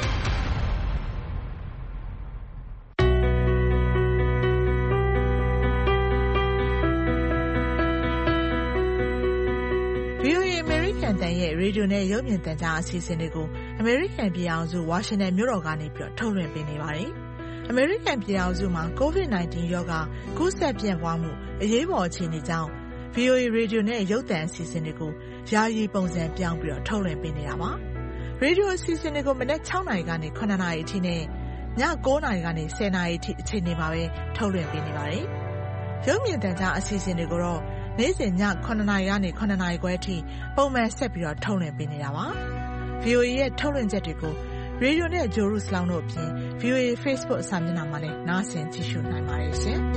တန်ရဲ့ရေဒီယိုနဲ့ရုပ်မြင်သံကြားအစီအစဉ်တွေကိုအမေရိကန်ပြည်အောင်စုဝါရှင်တန်မြို့တော်ကနေပြီးတော့ထုတ်လွှင့်ပေးနေပါတယ်။အမေရိကန်ပြည်အောင်စုမှာ ကိုဗစ် ၁၉ ရောဂါကူးစက်ပြန့်ပွားမှုအရေးပေါ်အခြေအနေကြောင့် ဗွီအိုအေ ရေဒီယိုနဲ့ရုပ်သံအစီအစဉ်တွေကိုယာယီပုံစံပြောင်းပြီးတော့ထုတ်လွှင့်ပေးနေတာပါ။ရေဒီယိုအစီအစဉ်တွေကိုမနက်၆နာရီကနေ၇နာရီအထိနဲ့ည၉နာရီကနေ၁၀နာရီအထိအချိန်တွေမှာပဲထုတ်လွှင့်ပေးနေပါတယ်။ရုပ်မြင်သံကြားအစီအစဉ်တွေကိုတော့နေ့စဉ်ည၇နာရီကနေ၇နာရီခွဲအထိပုံမှန်ဆက်ပြီးတော့ထုတ်လွှင့်ပေးနေတာပါ။ဗွီအိုအေ ရဲ့ထုတ်လွှင့်ချက်တွေကိုရေဒီယိုနဲ့ဂျိုရုစလောင်းတို့အပြင် ဗီအိုအေ Facebook အစာမျက်နှာမှာလည်းနားဆင်ကြည့်ရှုနိုင်ပါတယ်ရှင်။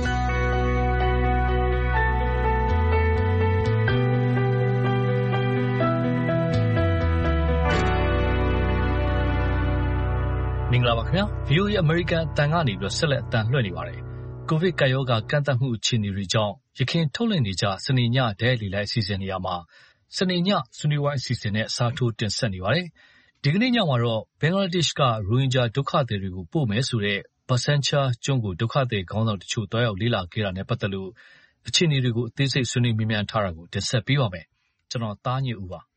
မင်္ဂလာပါခင်ဗျာ ဗီအိုအေ American အတန်ကနေပြီးတော့ဆက်လက်အတန်လွှင့်နေပါတယ်။ ကိုဗစ်ကပ်ရောဂါကန့်သတ်မှုအခြေအနေတွေကြောင့်ရခင်ထုတ်လွှင့်နေကြစနေညဒဲလီလိုက်အစီအစဉ်နေရာမှာစနေညဆွေးနွေးဝိုင်းအစီအစဉ်နဲ့အစားထိုးတင်ဆက်နေပါတယ်။ဒီကနေ့ညမှာတော့ဘင်္ဂလားဒေ့ရှ်ကရိုဟင်ဂျာဒုက္ခသည်တွေကိုပို့မယ်ဆိုတဲ့ဘာဆန်ချာကျွန်းကိုဒုက္ခသည်ခေါင်းဆောင်တချို့တွားရောက်လေ့လာခဲ့တာနဲ့ပတ်သက်လို့အခြေအနေတွေကိုအသေးစိတ်ဆွေးနွေးမြန်းမြန်းထားတာကိုတင်ဆက်ပေးပါမယ်။ကျွန်တော်သားညဦးပါ။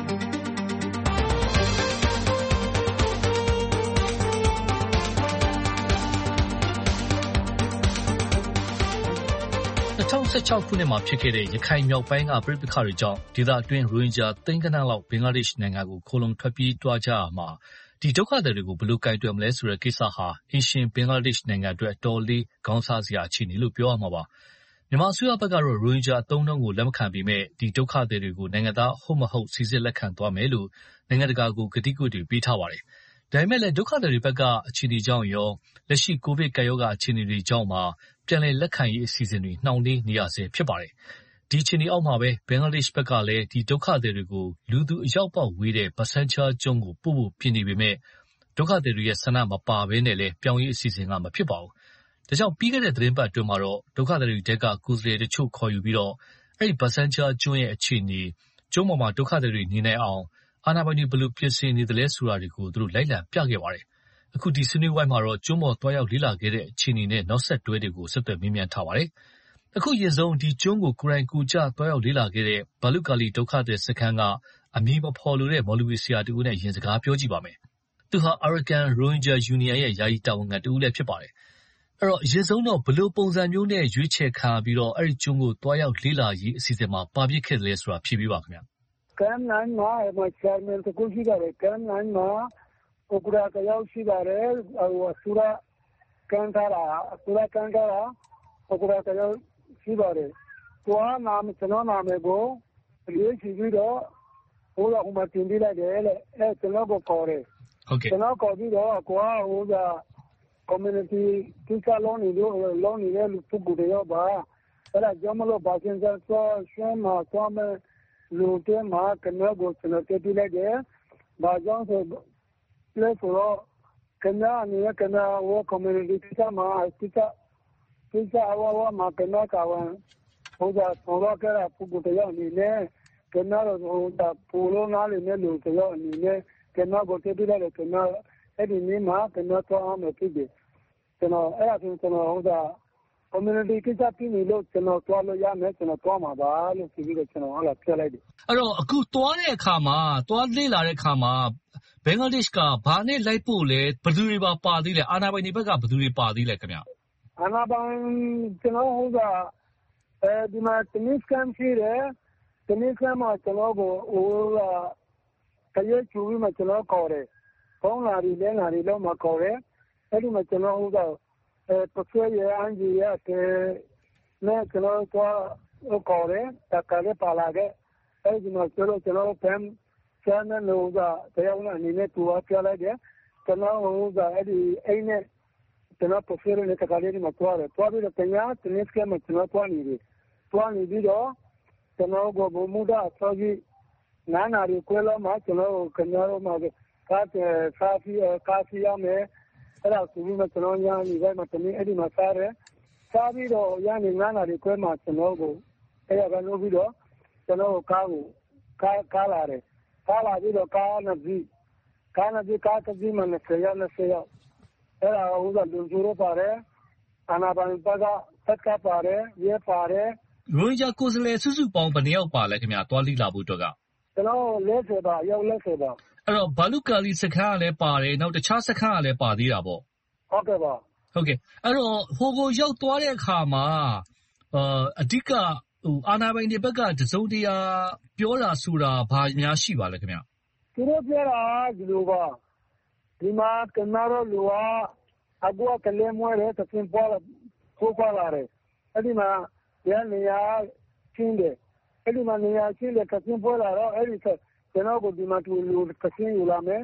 ၂၀၁၆ခုနှစ်မှာဖြစ်ခဲ့တဲ့ရခိုင်မြောက်ပိုင်းကပဋိပက္ခတွေကြောင့်ဒေသအတွင်းရိုဟင်ဂျာသိန်းဂဏန်းလောက်ဘင်္ဂလားဒေ့ရှ်နိုင်ငံကိုခိုလှုံထွက်ပြေးသွားကြရမှာဒီဒုက္ခသည်တွေကိုဘယ်လိုကိုင်တွယ်မလဲဆိုတဲ့ကိစ္စဟာအင်ရှင်ဘင်္ဂလားဒေ့ရှ်နိုင်ငံအတွက်အတော်လေးခေါင်းစားစရာအခြေအနေလို့ပြောရမှာပါ။မြန်မာအစိုးရဘက်ကတော့ရိုဟင်ဂျာအသုံးအနှုန်းကိုလက်မခံပေမဲ့ဒီဒုက္ခသည်တွေကိုနိုင်ငံသားဟုတ်မဟုတ်စိစစ်လက်ခံသွားမယ်လို့နိုင်ငံတကာကိုကတိကဝတ်တွေပေးထားပါတယ်။ဒါပေမဲ့လည်းဒုက္ခသည်တွေဘက်ကအခြေအနေကြောင့်ရောလက်ရှိကိုဗစ်ကပ်ရောဂါအခြေအနေတွေကြောင့်မှပြန်လည်လက်ခံရေးအစီအစဉ်တွေနှောင့်နှေးနေရဆဲဖြစ်ပါတယ်။ဒီအခြေအနေအောက်မှာပဲဘင်္ဂလားဒေ့ရှ်ဘက်ကလည်းဒီဒုက္ခသည်တွေကိုလူသူအရောက်ပေါက်ဝေးတဲ့ဘာဆန်ချာကျွန်းကိုပို့ဖို့ပြင်နေပေမဲ့ဒုက္ခသည်တွေရဲ့ဆန္ဒမပါဘဲနဲ့လည်းပြောင်းရေးအစီအစဉ်ကမဖြစ်ပါဘူး။ဒါကြောင့်ပြီးခဲ့တဲ့သတင်းပတ်အတွင်းမှာတော့ဒုက္ခသည်တွေတဲကကိုယ်စားလှယ်တချို့ခေါ်ယူပြီးတော့အဲ့ဒီဘာဆန်ချာကျွန်းရဲ့အခြေအနေကျွန်းပေါ်မှာဒုက္ခသည်တွေနေနိုင်အောင်အာဏာပိုင်တွေဘယ်လိုပြင်ဆင်နေသလဲဆိုတာတွေကိုသူတို့လိုက်လံပြခဲ့ပါတယ်။အခုဒီဆွေးနွေးဝိုင်းမှာတော့ကျွန်းပေါ်တွားရောက်လေ့လာခဲ့တဲ့အခြေအနေနဲ့နောက်ဆက်တွဲတွေကိုဆက်သွယ်မေးမြန်းထားပါတယ်။အခုရင်ဆုံးဒီကျွန်းကိုကိုယ်တိုင်ကိုယ်ကျတွားရောက်လေ့လာခဲ့တဲ့ဘာလုကာလီဒုက္ခသည်စခန်းကအမည်မဖော်လိုတဲ့မော်လူဝီဆရာတူနဲ့ရင်စကားပြောကြည့်ပါမယ်။သူဟာ Arakan Rohingya Union ရဲ့ယာယီတာဝန်ခံတူလည်းဖြစ်ပါတယ်။အဲ့တော့ရင်ဆုံးတော့ဘယ်လိုပုံစံမျိုးနဲ့ရွေးချယ်ခံပြီးတော့အဲ့ဒီကျွန်းကိုတွားရောက်လေ့လာရေးအစီအစဉ်မှာပါပြစ်ခဲ့တယ်ဆိုတာဖြေပေးပါခင်ဗျ။ Camp nine မှာမချာမန်တကူရှိတယ် Camp nine မှာဥပဒေကရောက်ရှိပါတယ်ဟိုဆူရာကန်တာရာဆူရာကန်တာရာဥပဒေကရောက်ရှိပါတယ်တွားနာမကျွန်တော်နာမည်ကိုရေးချပြီးတော့ဟိုကဟိုမှာတင်ပြလိုက်တယ်လေအဲကျွန်တော်ကိုခေါ်တယ်ဟုတ်ကဲ့ကျွန်တော်ခေါ်ပြီးတော့ကွာဟိုက community တိကျလုံးနေလို့လုံးနေတဲ့လူပုဂ္ဂိုလ်တွေရောပါအဲ့ဒါကြောင့်မလို့ဘာစင်စဆောရှင်းမှာသွားမယ်လူတွေမှာကျွန်တော်ကိုကျွန်တော်တင်ပြလိုက်တယ်ဘာကြောင့်ဆိုလဲဆိုတော့ကညာနေကညာဝ community တိကျမှာတိကျတိကျအဝဝမှာကညာကဝန်ဟိုကဆောကရပုဂ္ဂိုလ်တွေရောနေနေကညာတော့ဟိုကပူလို့နားလေနဲ့လူတွေရောနေနေကညာကိုတင်ပြလိုက်တယ်ကညာအဲ့ဒီနေ့မှာကညာတော့အောင်ဖြစ်တယ်ကျွန်တော်အဲ့ဒါဆိုကျွန်တော်ဟိုက community ကိစ္စပြနေလို့ကျွန်တော်တွားလို့ရမယ်ကျွန်တော်တွားမှာပါလို့ပြောပြီးတော့ကျွန်တော်ဟုတ်လားပြောလိုက်တယ်အဲ့တော့အခုတွားတဲ့အခါမှာတွားလေ့လာတဲ့အခါမှာဘင်္ဂလားဒေ့ရှ်ကဘာနဲ့လိုက်ဖို့လဲဘယ်သူတွေပါပါသေးလဲအာဏာပိုင်တွေဘက်ကဘယ်သူတွေပါသေးလဲခင်ဗျအာဏာပိုင်ကျွန်တော်ဟိုကအဲဒီမှာတနစ်ကမ်းရှိတယ်တနစ်ကမ်းမှာကျွန်တော်ကိုဟိုကတရက်ချူပြီးမှကျွန်တော်ခေါ်တယ်ပေါင်းလာပြီးလဲလာပြီးတော့မှခေါ်တယ်အဲ့ဒီမှာကျွန်တော်ဟိုကအဲပဆွေရအန်ကြီးရတဲ့နဲ့ကျွန်တော်တော့ခေါ်တယ်တကယ်ပါလာခဲ့အဲ့ဒီမှာကျွန်တော်ကျွန်တော်ဖမ်ဆန်နဲ့လို့ကတရားဝင်အနေနဲ့သူကပြလိုက်တယ်ကျွန်တော်ဟိုကအဲ့ဒီအိမ်နဲ့ကျွန်တော်ပဆွေရနဲ့တကယ်လေးမှာတွားတယ်တွားပြီးတော့တရားတနစ်ကမ်းမှာကျွန်တော်တွားနေတယ်တွားနေပြီးတော့ကျွန်တော်ကဘုံမူတာဆောကြီးနာနာရီကွဲလို့မှကျွန်တော်ကညာတော့မှကားစာဖီကားစီရမယ်အဲ့ဒါဆိုပြီးမှကျွန်တော်ညာနေပဲမှတမီးအဲ့ဒီမှာစားတယ်စားပြီးတော့ရနေနာနာရီကွဲမှကျွန်တော်ကိုအဲ့ရကလို့ပြီးတော့ကျွန်တော်ကားကိုကားကားလာတယ်ကားလာပြီးတော့ကားနဲ့ပြီးကားနဲ့ပြီးကားကပြီးမှနဲ့ဆရာနဲ့ဆရာအဲ့ဒါဟိုကလူကျိုးတော့ပါတယ်အနာပန်ပကသက်ကပါတယ်ရဲပါတယ်ရိုဟင်ဂျာကိုယ်စားလှယ်စုစုပေါင်းဘယ်နှယောက်ပါလဲခင်ဗျာတွားလိလာဖို့အတွက်ကကျွန်တော်လေးဆယ်ပါရောက်လေးဆယ်ပါအဲ့တော့ဘာလုကာလီစခန်းကလည်းပါတယ်နောက်တခြားစခန်းကလည်းပါသေးတာပေါ့ဟုတ်ကဲ့ပါဟုတ်ကဲ့အဲ့တော့ဟိုကိုရောက်သွားတဲ့အခါမှာအာအဓိကဟိုအာနာပိုင်တွေဘက်ကတစုံတရာပြောတာဆိုတာဘာများရှိပါလဲခင်ဗျသူတို့ပြောတာဒီလိုပါဒီမှာကနာရလူဝါအဘူကလေးမွေးတဲ့သင်ပေါ်ကိုပါလာတယ်အဲ့ဒီမှာရနေရချင်းတယ်အဲ့ဒီမှာနေရချင်းတဲ့သင်ပေါ်လာတော့အဲ့ဒီကျွန်တော်ကိုဒီမှာတူလူကစင်းယူလာမယ်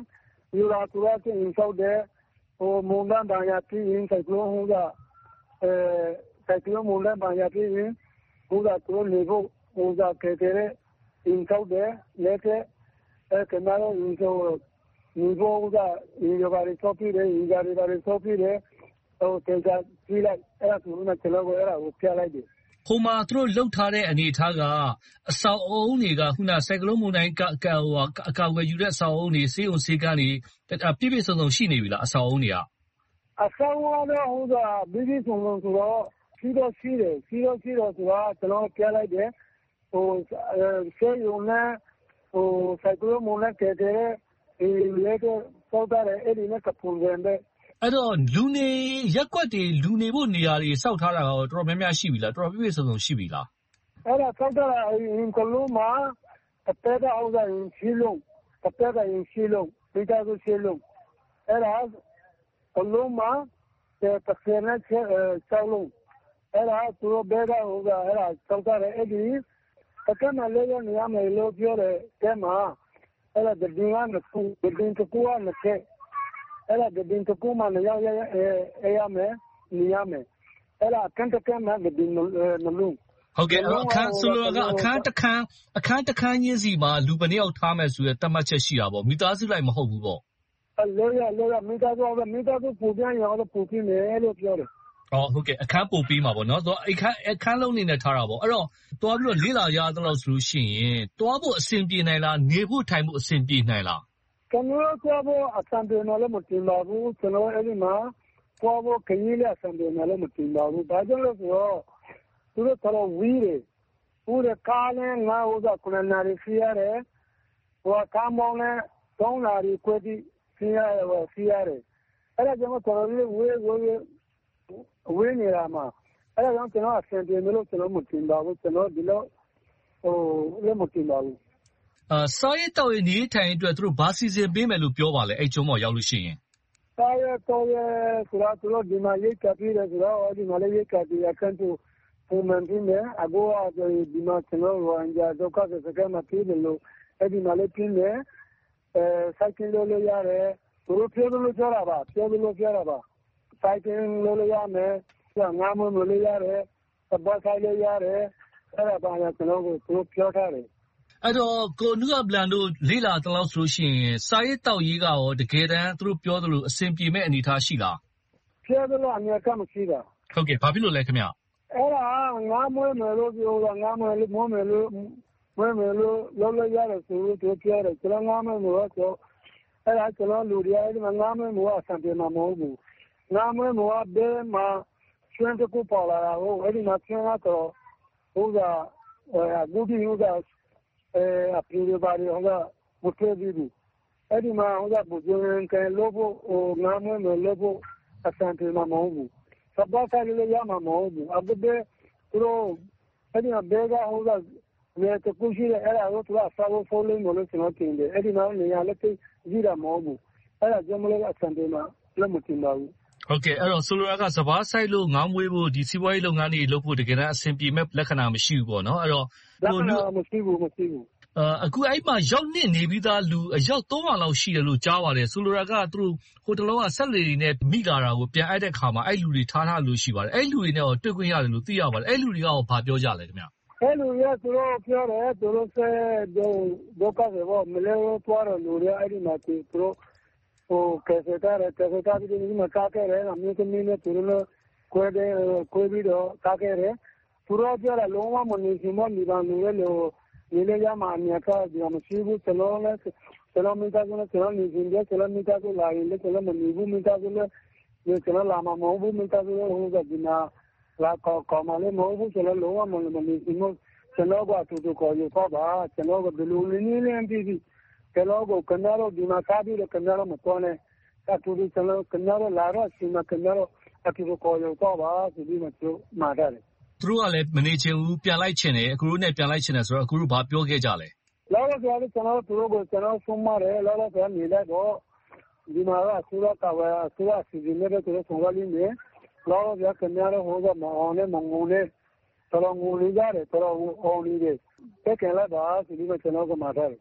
ယူလာသူကချင်းရင်ဆောက်တဲ့ဟိုမုန်တန်းတန်ရပြီးရင်စိုက်ကလုံးဟိုကအဲစိုက်ကလုံးမုန်တန်းတန်ရပြီးရင်ဟိုကသူနေဖို့ဟိုကကဲတဲ့ရင်ဆောက်တဲ့လက်တဲ့အဲကနာရောရင်ဆောက်နေဖို့ကဒီရပါရီဆောက်ပြီးတယ်ဒီကြရီပါရီဆောက်ပြီးတယ်ဟိုတင်ကြပြီးလိုက်အဲ့ဒါသူကကျွန်တော်ကအဲ့ဒါကိုပြလိုက်တယ်ဟိုမှာသူတို့လှုပ်ထားတဲ့အနေအထားကအဆောင်အုံတွေကခုနစိုက်ကလုံးမုန်တိုင်းကအကာအကာဝယ်ယူတဲ့အဆောင်အုံတွေစေးုံစေးကန်းတွေပြည့်ပြည့်စုံစုံရှိနေပြီလားအဆောင်အုံတွေကအဆောင်အုံတော့ဟိုကပြည့်ပြည့်စုံစုံဆိုတော့ရှိတော့ရှိတယ်ရှိတော့ရှိတော့ဆိုတာကျွန်တော်ပြလိုက်တယ်ဟိုစေးုံနဲ့ဟိုစိုက်ကလုံးမုန်တိုင်းကတဲ့ဒီလေတော့စောက်တဲ့အဲ့ဒီနဲ့ကပုံစံပဲအဲ့တော့လူနေရက်ကွက်တွေလူနေဖို့နေရာတွေစောက်ထားတာတော့တော်တော်များများရှိပြီလားတော်တော်ပြည့်ပြည့်စုံစုံရှိပြီလားအဲ့ဒါစောက်တာရင်ကလုံးမှာအတက်တာအောင်ရင်ရှိလုံးအတက်တာရင်ရှိလုံးမိသားစုရှိလုံးအဲ့ဒါကလုံးမှာတစ်ဆယ်နဲ့ဆောက်လုံးအဲ့ဒါသူတို့ဘက်ကဟိုကအဲ့ဒါစောက်တာအဲ့ဒီတကယ်မလေးရနေရမယ်လို့ပြောတယ်တဲမှာအဲ့ဒါဒီကနေ့ခုဒီကကူကနဲ့အဲ့ဒါဒီကကူမှလည်းရောက်ရအဲရမယ်နေရမယ်အဲ့ဒါကန်တကန်မှာဒီနလုံးဟုတ်ကဲ့အခန်းဆိုလိုကအခန်းတစ်ခန်းအခန်းတစ်ခန်းချင်းစီမှာလူပနေရောက်ထားမယ်ဆိုရတတ်မှတ်ချက်ရှိတာပေါ့မိသားစုလိုက်မဟုတ်ဘူးပေါ့အဲ့လိုရလိုရမိသားစုကမိသားစုပူပြန်ရအောင်ပူပြင်းတယ်လို့ပြောတယ်အော်ဟုတ်ကဲ့အခန်းပို့ပြီးမှာပေါ့နော်ဆိုတော့အခန်းအခန်းလုံးနေနဲ့ထားတာပေါ့အဲ့တော့တွားပြီးတော့လေးလာရတော့ဆိုလို့ရှိရင်တွားဖို့အဆင်ပြေနိုင်လားနေဖို့ထိုင်ဖို့အဆင်ပြေနိုင်လားကျွန်တော်တွားဖို့အဆင်ပြေနိုင်လို့မတင်ပါဘူးကျွန်တော်အဲ့ဒီမှာတွားဖို့ခရီးလေးအဆင်ပြေနိုင်လို့မတင်ပါဘူးဒါကြောင့်လို့ဆိုတော့သူတို့တော်ဝီးတယ်ဦးရကားနဲ့ငါ့ဥစ္စာကုလနာရီဖီရတယ်ဟိုကားမောင်းနဲ့သုံးနာရီခွဲပြီးဖီရတယ်ဟိုဖီရတယ်အဲ့ဒါကြောင့်တော်လေးဝေးဝေးဝေးနေတာမှာအဲ့ဒါကြောင့်ကျွန်တော်အဆင်ပြေလို့ကျွန်တော်မတင်ပါဘူးကျွန်တော်ဒီလိုဟိုလည်းမတင်ပါဘူးအာစာရေးတောက်ရနေထိုင်အတွက်သူတို့ဘာစီစဉ်ပေးမယ်လို့ပြောပါလဲအဲ့ကျုံးမော်ရောက်လို့ရှိရင်စာရေးတောက်ရဆိုတာသူတို့ဒီမှာရိတ်ကပ်ပြီးတယ်ဆိုတော့ဒီမှာလည်းရိတ်ကပ်ပြီးအခန်းတူပုံမှန်ပြင်းတယ်အဘောအကျော်ဒီမှာကျွန်တော်ရောအန်ဂျာဒုက္ခစကမှာပြင်းတယ်လို့အဲ့ဒီမှာလည်းပြင်းတယ်အဲစိုက်ကလို့လို့ရတယ်သူတို့ပြောလို့ပြောတာပါပြောလို့ပြောတာပါစိုက်ကလို့လို့ရမယ်ငါမလို့လို့ရတယ်သဘောဆိုင်လို့ရတယ်အဲ့ဒါပါရကျွန်တော်ကိုသူတို့ပြောထားတယ်အဲ့တော့ကိုနုအပလန်တို့လေးလာတလောက်ဆိုလို့ရှိရင်စာရေးတောက်ရေးကရောတကယ်တမ်းသူတို့ပြောသလိုအဆင်ပြေမဲ့အနေအထားရှိလားပြောသလိုအများကမရှိတာဟုတ်ကဲ့ဘာဖြစ်လို့လဲခင်ဗျအဲ့ဒါငါမွေးမယ်လို့ပြောတာငါမွေးလို့မွေးမယ်လို့မွေးမယ်လို့လောလောရတယ်ဆိုလို့ပြောပြတယ်ကျွန်တော်ငါမွေးလို့ဆိုအဲ့ဒါကျွန်တော်လူတွေအဲ့ဒီမှာငါမွေးလို့အဆင်ပြေမှာမဟုတ်ဘူးငါမွေးလို့ဘယ်မှာကျွမ်းတကူပေါ်လာတော့အဲ့ဒီမှာကျွမ်းတော့ဟိုကအခုဒီဟိုကအဲအပြေးပါရီဟိုကမထွေးပြီးအဲ့ဒီမှာဟိုကဘူဂျန်ကဲလို့ဟိုငါမွေးလို့လို့အဆင်ပြေမှာမဟုတ်ဘူးစပ်ပါဆိုင်လို့ရမှာမဟုတ်ဘူးအခုတည်းသူတို့အဲ့ဒီမှာဘေးကဟိုကလေတကူရှိတဲ့အဲ့ဒါကိုသူကစာဖို့ဖိုးလို့မလို့ကျွန်တော်တင်တယ်အဲ့ဒီမှာနေရာလက်သိကြီးတာမဟုတ်ဘူးအဲ့ဒါကြောင့်မလို့အဆန်တယ်မှာလက်မတင်ပါဘူးဟုတ်ကဲ့အဲ့တော့ဆိုလိုတာကစဘာဆိုင်လို့ငောင်းမွေးဖို့ဒီစီးပွားရေးလုပ်ငန်းတွေလုပ်ဖို့တကယ်တမ်းအဆင်ပြေမဲ့လက္ခဏာမရှိဘူးပေါ့နော်အဲ့တော့လက္ခဏာမရှိဘူးမရှိဘူးအခုအဲ့မှာရောက်နေနေပြီးသားလူအယောက်သုံးရာလောက်ရှိတယ်လို့ကြားပါတယ်ဆိုလိုတာကသူတို့ဟိုတလုံးကဆက်လေတွေနဲ့မိလာတာကိုပြန်အိုက်တဲ့ခါမှာအဲ့လူတွေထားထားလို့ရှိပါတယ်အဲ့လူတွေနဲ့တော့တွေ့ခွင့်ရတယ်လို့သိရပါတယ်အဲ့လူတွေကရောဘာပြောကြလဲခင်ဗျအဲ့လူရသူတို့ပြောတယ်သူတို့ဆဲဒုက္ခတွေဘောမလဲတော့တော့လူတွေအဲ့ဒီမှာသူတို့ဟိုကဲစတာရကဲစတာပြီးဒီမှာကားခဲ့တယ်အမျိုးသမီးနဲ့သူတို့ကိုယ်တဲ့ကိုယ်ပြီးတော့ကားခဲ့တယ်သူတို့ပြောတယ်လုံးဝမနေချင်မနေပါလို့လေဒီလေရမှာအမြတ်ကဒီမရှိဘူးကျွန်တော်လည်းကျွန်တော်မိသားစုနဲ့ကျွန်တော်နေချင်းတယ်ကျွန်တော်မိသားစုလာရင်လည်းကျွန်တော်မနေဘူးမိသားစုလည်းကျွန်တော်လာမှာမဟုတ်ဘူးမိသားစုလည်းဟိုကဒီမှာလာကောကောမလေးမဟုတ်ဘူးကျွန်တော်လုံးဝမနေဘူးကျွန်တော်ကတူတူကိုယူတော့ပါကျွန်တော်ကဘလူးလေးလေးလေးပြီးပြီးကျွန်တော်ကကနာတော့ဒီမှာစားပြီးတော့ကနာတော့မတော်နဲ့အတူတူကျွန်တော်ကနာတော့လာတော့စီမကနာတော့အတူတူကိုယူတော့ပါဆိုပြီးမှသူမှာတယ်သူတို့ကလည်းမနေချင်ဘူးပြန်လိုက်ချင်တယ်အခုတို့နဲ့ပြန်လိုက်ချင်တယ်ဆိုတော့အခုတို့ဘာပြောခဲ့ကြလဲလောလောဆယ်ကျွန်တော်တို့ကိုကျွန်တော်ဆုံးမတယ်လောလောဆယ်နေလိုက်တော့ဒီမှာကဆူရကဝါဆူရစီဒီနဲ့တို့ဆုံးရလိမ့်မယ်လောလောဆယ်ခင်ဗျားတို့ဟိုကမအောင်နဲ့မငုံနဲ့တော်ငုံလေးကြတယ်တော်အောင်နေတယ်တက်ကင်လိုက်ပါဆိုပြီးတော့ကျွန်တော်ကမှာတယ်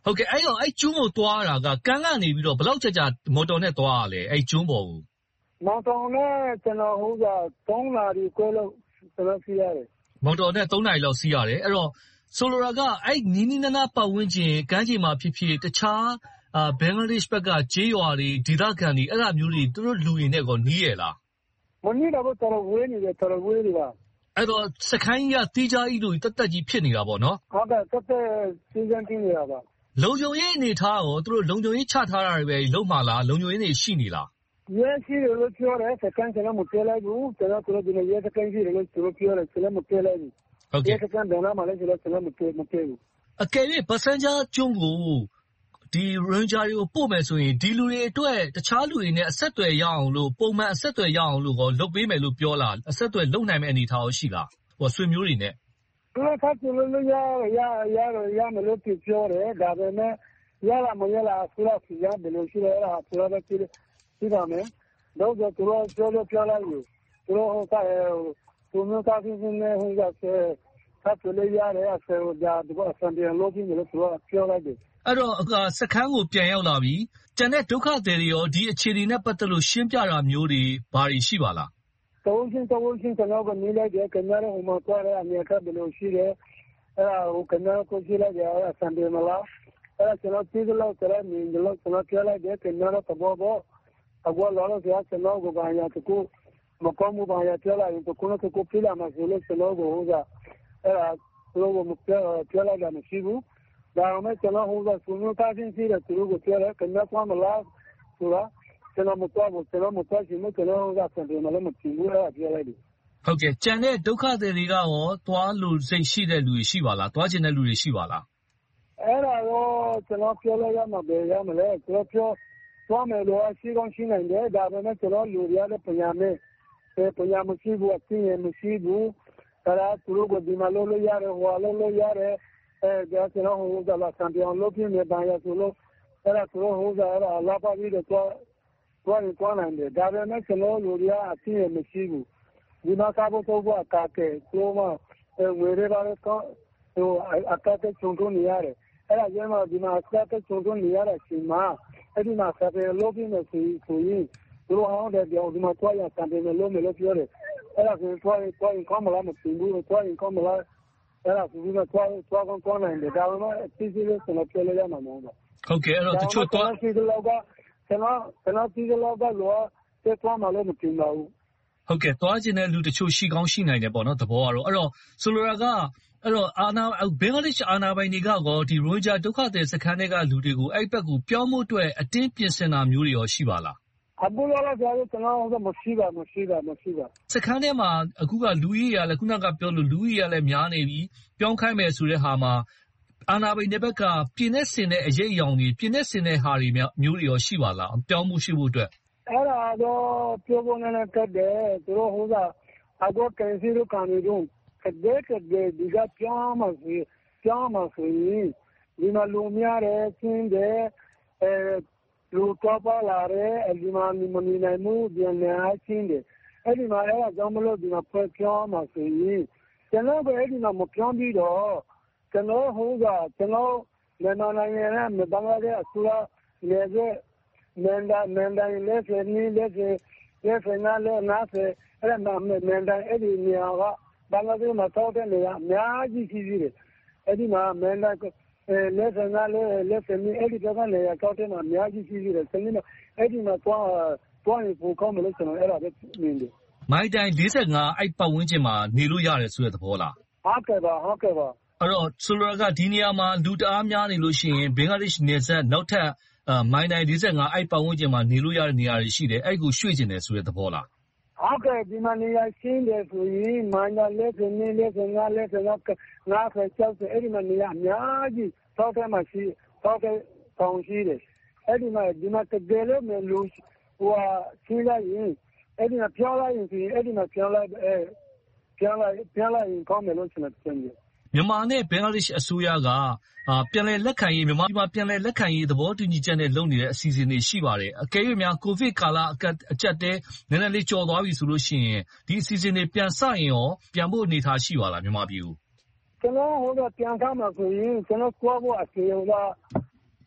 ဟုတ်ကဲ့အဲ့တော့အဲ့ကျွန်းကိုသွားတာကကမ်းကနေပြီးတော့ဘယ်လောက်ကြာကြာမော်တော်နဲ့သွားရလဲအဲ့ကျွန်းပေါ်ကိုမော်တော်နဲ့ကျွန်တော်ဟိုကသုံးနာရီခွဲလောက်ကျွန်တော်စီးရတယ်မော်တော်နဲ့သုံးနာရီလောက်စီးရတယ်အဲ့တော့ဆိုလိုတာကအဲ့နီးနီးနားနားပတ်ဝန်းကျင်ကမ်းခြေမှာဖြစ်ဖြစ်တခြားအာဘင်္ဂလားဒေ့ရှ်ဘက်ကကျေးရွာတွေဒေသခံတွေအဲ့ဒါမျိုးတွေသူတို့လူတွေနဲ့ကောနီးရလားမနီးတော့တော်တော်ဝေးနေတယ်တော်တော်ဝေးနေတာအဲ့တော့စခိုင်းကြီးကတီးကြားကြီးလူတက်တက်ကြီးဖြစ်နေတာပေါ့နော်ဟုတ်ကဲ့တက်တက်စီးစမ်းတင်းနေတာပါလုံခြုံရေးအနေထားရောသူတို့လုံခြုံရေးချထားတာတွေပဲလုံးမလားလုံခြုံရေးတွေရှိနေလားရဲရှိတယ်လို့ပြောတယ်စကန်ကျွန်တော်မပြလိုက်ဘူးကျွန်တော်တို့ဒီနေ့ရဲစကန်ရှိတယ်လို့သူတို့ပြောတယ်ကျွန်တော်မပြလိုက်ဘူးဟုတ်ကဲ့ရဲစကန်ဘယ်နာမှလည်းကျွန်တော်မပြမပြဘူးအကယ်၍ပစန်ဂျာကျွန်းကိုဒီရင်ဂျာတွေကိုပို့မယ်ဆိုရင်ဒီလူတွေအတွက်တခြားလူတွေနဲ့အဆက်အသွယ်ရအောင်လို့ပုံမှန်အဆက်အသွယ်ရအောင်လို့ကိုလုပ်ပေးမယ်လို့ပြောလားအဆက်အသွယ်လုပ်နိုင်မယ့်အနေအထားရှိလားဟိုဆွေမျိုးတွေနဲ့သူကဆက်သွယ်လို့ရရရရမယ်လို့ပြောတယ်ဒါပေမဲ့ရလာမရလာဆရာစီရဘယ်လိုရှိလဲအဲ့ဒါဆရာပဲကြည့်ကြည့်ပါမယ်တော့သူတို့ပြောလို့ပြောလိုက်လို့သူတို့ဟိုကသူမျိုးသားချင်းနဲ့ဟိုကဆက်သွယ်လို့ရတယ်အဆောဒါဒီကအစံပြန်လို့ပြီးလို့သူကပြောလိုက်တယ်အဲ့တော့စခန်းကိုပြန်ရောက်လာပြီကျန်တဲ့ဒုက္ခသည်တွေရောဒီအခြေအနေနဲ့ပတ်သက်လို့ရှင်းပြတာမျိုးတွေဘာတွေရှိပါလားတောင်းချင်းတောင်းချင်းကျွန်တော်ကနေလိုက်တယ်ခင်ဗျားတို့ဟိုမှာသွားရအမြဲတမ်းဘယ်လိုရှိတယ်အဲ့ဒါဟိုခင်ဗျားကိုရှိလိုက်တယ်အစံပြန်မလားအဲ့ဒါကျွန်တော်ပြည်လို့ဆိုတော့မြင်လို့ကျွန်တော်ပြောလိုက်တယ်ခင်ဗျားတို့သဘောပေါက်အခုလောလောဆယ်ကျွန်တော်ကိုဘာရတကူမကောင်းမှုဘာရပြောလိုက်ရင်တကူနဲ့တကူပြလာမှဆိုလို့ကျွန်တော်ကိုဟိုကအဲ့ဒါသူတို့ကပြောပြောလိုက်တာမရှိဘူးဒါမှကျွန်တော်ဟိုကသူတို့သားချင်းစီးတဲ့သူတို့ကိုပြောတယ်ခင်ဗျားသွားမလားဆိုတာကျွန်တော်မသွားဘူးကျွန်တော်မသွားချင်ဘူးကျွန်တော်ကဆန်တယ်မလို့မကြည့်ဘူးအဲ့ဒါပြောလိုက်တယ်ဟုတ်ကဲ့ကျန်တဲ့ဒုက္ခသည်တွေကရောသွားလို့စိတ်ရှိတဲ့လူတွေရှိပါလားသွားချင်တဲ့လူတွေရှိပါလားအဲ့ဒါတော့ကျွန်တော်ပြောလိုက်ရမှာပဲရမလဲကျွန်တော်ပြောသွားမယ်လို့အရှိကောင်းရှိနိုင်တယ်ဒါပေမဲ့ကျွန်တော်လူတွေလည်းပြန်ရမယ်ပြန်ရမရှိဘူးအသိရမရှိဘူးအဲ့ဒါသူတို့ကဒီမှာလို့လို့ရတယ်ဟိုလို့လို့ရတယ်အဲဒါကျွန်တော်ဟိုကလာဆံပြောင်းလို့ပြနေပါရဆိုလို့အဲ့ဒါသူတို့ဟိုကအဲ့ဒါလာပါပြီးတော့သွားသွားရင်သွားနိုင်တယ်ဒါပေမဲ့ကျွန်တော်လူတွေကအသိရမရှိဘူးဒီမှာကားဖို့တော့ကကဲဆိုမှဝေရပါတော့ဟိုအကတဲ့ချုံထုံနေရတယ်အဲ့ဒါကျမှဒီမှာအကတဲ့ချုံထုံနေရတဲ့အချိန်မှာအဲ့ဒီမှာဆံပြောင်းလို့ပြနေဆိုဆိုရင်သူတို့အောင်တဲ့ပြောင်းဒီမှာသွားရဆံပြောင်းလို့မယ်လို့ပြောတယ်အဲ့ဒါကိုသွားရင်သွားရင်ကောင်းမလားမသိဘူးသွားရင်ကောင်းမလားအဲ့ဒါသူကသွားသွားကောင်းကောင်းနိုင်တယ်ဒါပေမဲ့အသိစိတ်လို့ကျွန်တော်ပြောလိုက်ရမှာမဟုတ်ဘူးဟုတ်ကဲ့အဲ့တော့တချို့သွားစီလောက်ကကျွန်တော်ကျွန်တော်စီလောက်ကလောတက်သွားမှလည်းမသိပါဘူးဟုတ်ကဲ့သွားခြင်းတဲ့လူတချို့ရှိကောင်းရှိနိုင်တယ်ပေါ့နော်သဘောကတော့အဲ့တော့ဆိုလိုတာကအဲ့တော့အာနာဘင်္ဂလားဒေ့ရှ်အာနာပိုင်တွေကကောဒီရိုဟင်ဂျာဒုက္ခသည်စခန်းတွေကလူတွေကိုအဲ့ဘက်ကိုပြောင်းဖို့အတွက်အတင်းပြင်ဆင်တာမျိုးတွေရောရှိပါလားအခုလောလောဆယ်ကျွန်တော်ကမရှိပါမရှိပါမရှိပါစခန်းထဲမှာအခုကလူကြီးရလည်းခုနကပြောလို့လူကြီးရလည်းများနေပြီပြောင်းခိုင်းမယ်ဆိုတဲ့ဟာမှာအာနာပိုင်တွေဘက်ကပြင်နေစင်တဲ့အရေးအယောင်တွေပြင်နေစင်တဲ့ဟာတွေမျိုးတွေရောရှိပါလားပြောင်းမှုရှိဖို့အတွက်အဲ့ဒါတော့ပြောဖို့နဲ့တက်တယ်သူတို့ဟိုကအခုကင်စီလိုကနေတော့ကတဲ့ကတဲ့ဒီကပြောင်းမှဆိုပြောင်းမှဆိုရင်ဒီမှာလူများတယ်ကျင်းတယ်အဲလူတော့ပါလာတယ်အဲဒီမှာမနေနိုင်မှုပြန်နေအချင်းတယ်အဲ့ဒီမှာအဲ့ဒါကြောင့်မလို့ဒီမှာဖွဲ့ပြောင်းမှဆိုရင်ကျွန်တော်ကအဲ့ဒီမှာမပြောင်းပြီးတော့ကျွန်တော်ဟိုကကျွန်တော်မြန်မာနိုင်ငံနဲ့ဘင်္ဂလားဒေ့ရှ်အစိုးရလည်းမန်ဒါမန်ဒိုင်လက်စနီလက်စလက်စနာလက်နာစအဲ့ဒါမန်ဒိုင်အဲ့ဒီနေရာကဘင်္ဂလားဒေ့ရှ်မှာတောက်တဲ့နေရာအများကြီးရှိသေးတယ်အဲ့ဒီမှာမန်ဒိုင်လက်စနာလက်လက်စနီအဲ့ဒီကနေရာတောက်တဲ့မှာအများကြီးရှိသေးတယ်စနေမှာအဲ့ဒီမှာသွားသွားရင်ပိုကောင်းမလို့ကျွန်တော်အဲ့ဒါပဲမြင်တယ်မိုင်းတိုင်၄၅အဲ့ပတ်ဝန်းကျင်မှာနေလို့ရတယ်ဆိုတဲ့သဘောလားဟုတ်ကဲ့ပါဟုတ်ကဲ့ပါအဲ့တော့ဆိုလိုတာကဒီနေရာမှာလူတအားများနေလို့ရှိရင်ဘင်္ဂလားဒေ့ရှ်နယ်စပ်နောက်ထပ်မိုင်းတိုင်၄၅အဲ့ပတ်ဝန်းကျင်မှာနေလို့ရတဲ့နေရာတွေရှိတယ်အဲ့ကိုရွှေ့ကျင်တယ်ဆိုတဲ့သဘောလားဟုတ်ကဲ့ဒီမှာနေရာရှင်းတယ်ဆိုရင်မိုင်းတိုင်၄၅၄၅၄၅ငါးဆယ်ကျောက်အဲ့ဒီမှာနေရာအများကြီးတောက်ထဲမှာရှိတောက်ထဲတောင်ရှိတယ်အဲ့ဒီမှာဒီမှာတကယ်လို့မလို့ဟိုရှင်းလိုက်ရင်အဲ့ဒီမှာပြောင်းလိုက်ရင်ဒီအဲ့ဒီမှာပြောင်းလိုက်အဲပြောင်းလိုက်ပြောင်းလိုက်ရင်ကောင်းမယ်လို့ကျွန်တော်ပြောတယ်မြန်မာနဲ့ဘင်္ဂလားဒေ့ရှ်အစိုးရကအာပြန်လည်လက်ခံရေးမြန်မာပြည်မှာပြန်လည်လက်ခံရေးသဘောတူညီချက်နဲ့လုပ်နေတဲ့အစီအစဉ်တွေရှိပါတယ်အကယ်၍များကိုဗစ်ကာလအကျပ်တဲနည်းနည်းလေးကျော်သွားပြီဆိုလို့ရှိရင်ဒီအစီအစဉ်တွေပြန်စရင်ရောပြန်ဖို့အနေထားရှိပါလားမြန်မာပြည်ကိုကျွန်တော်ဟိုကပြန်ကားမှာဆိုရင်ကျွန်တော်သွားဖို့အစီအစဉ်က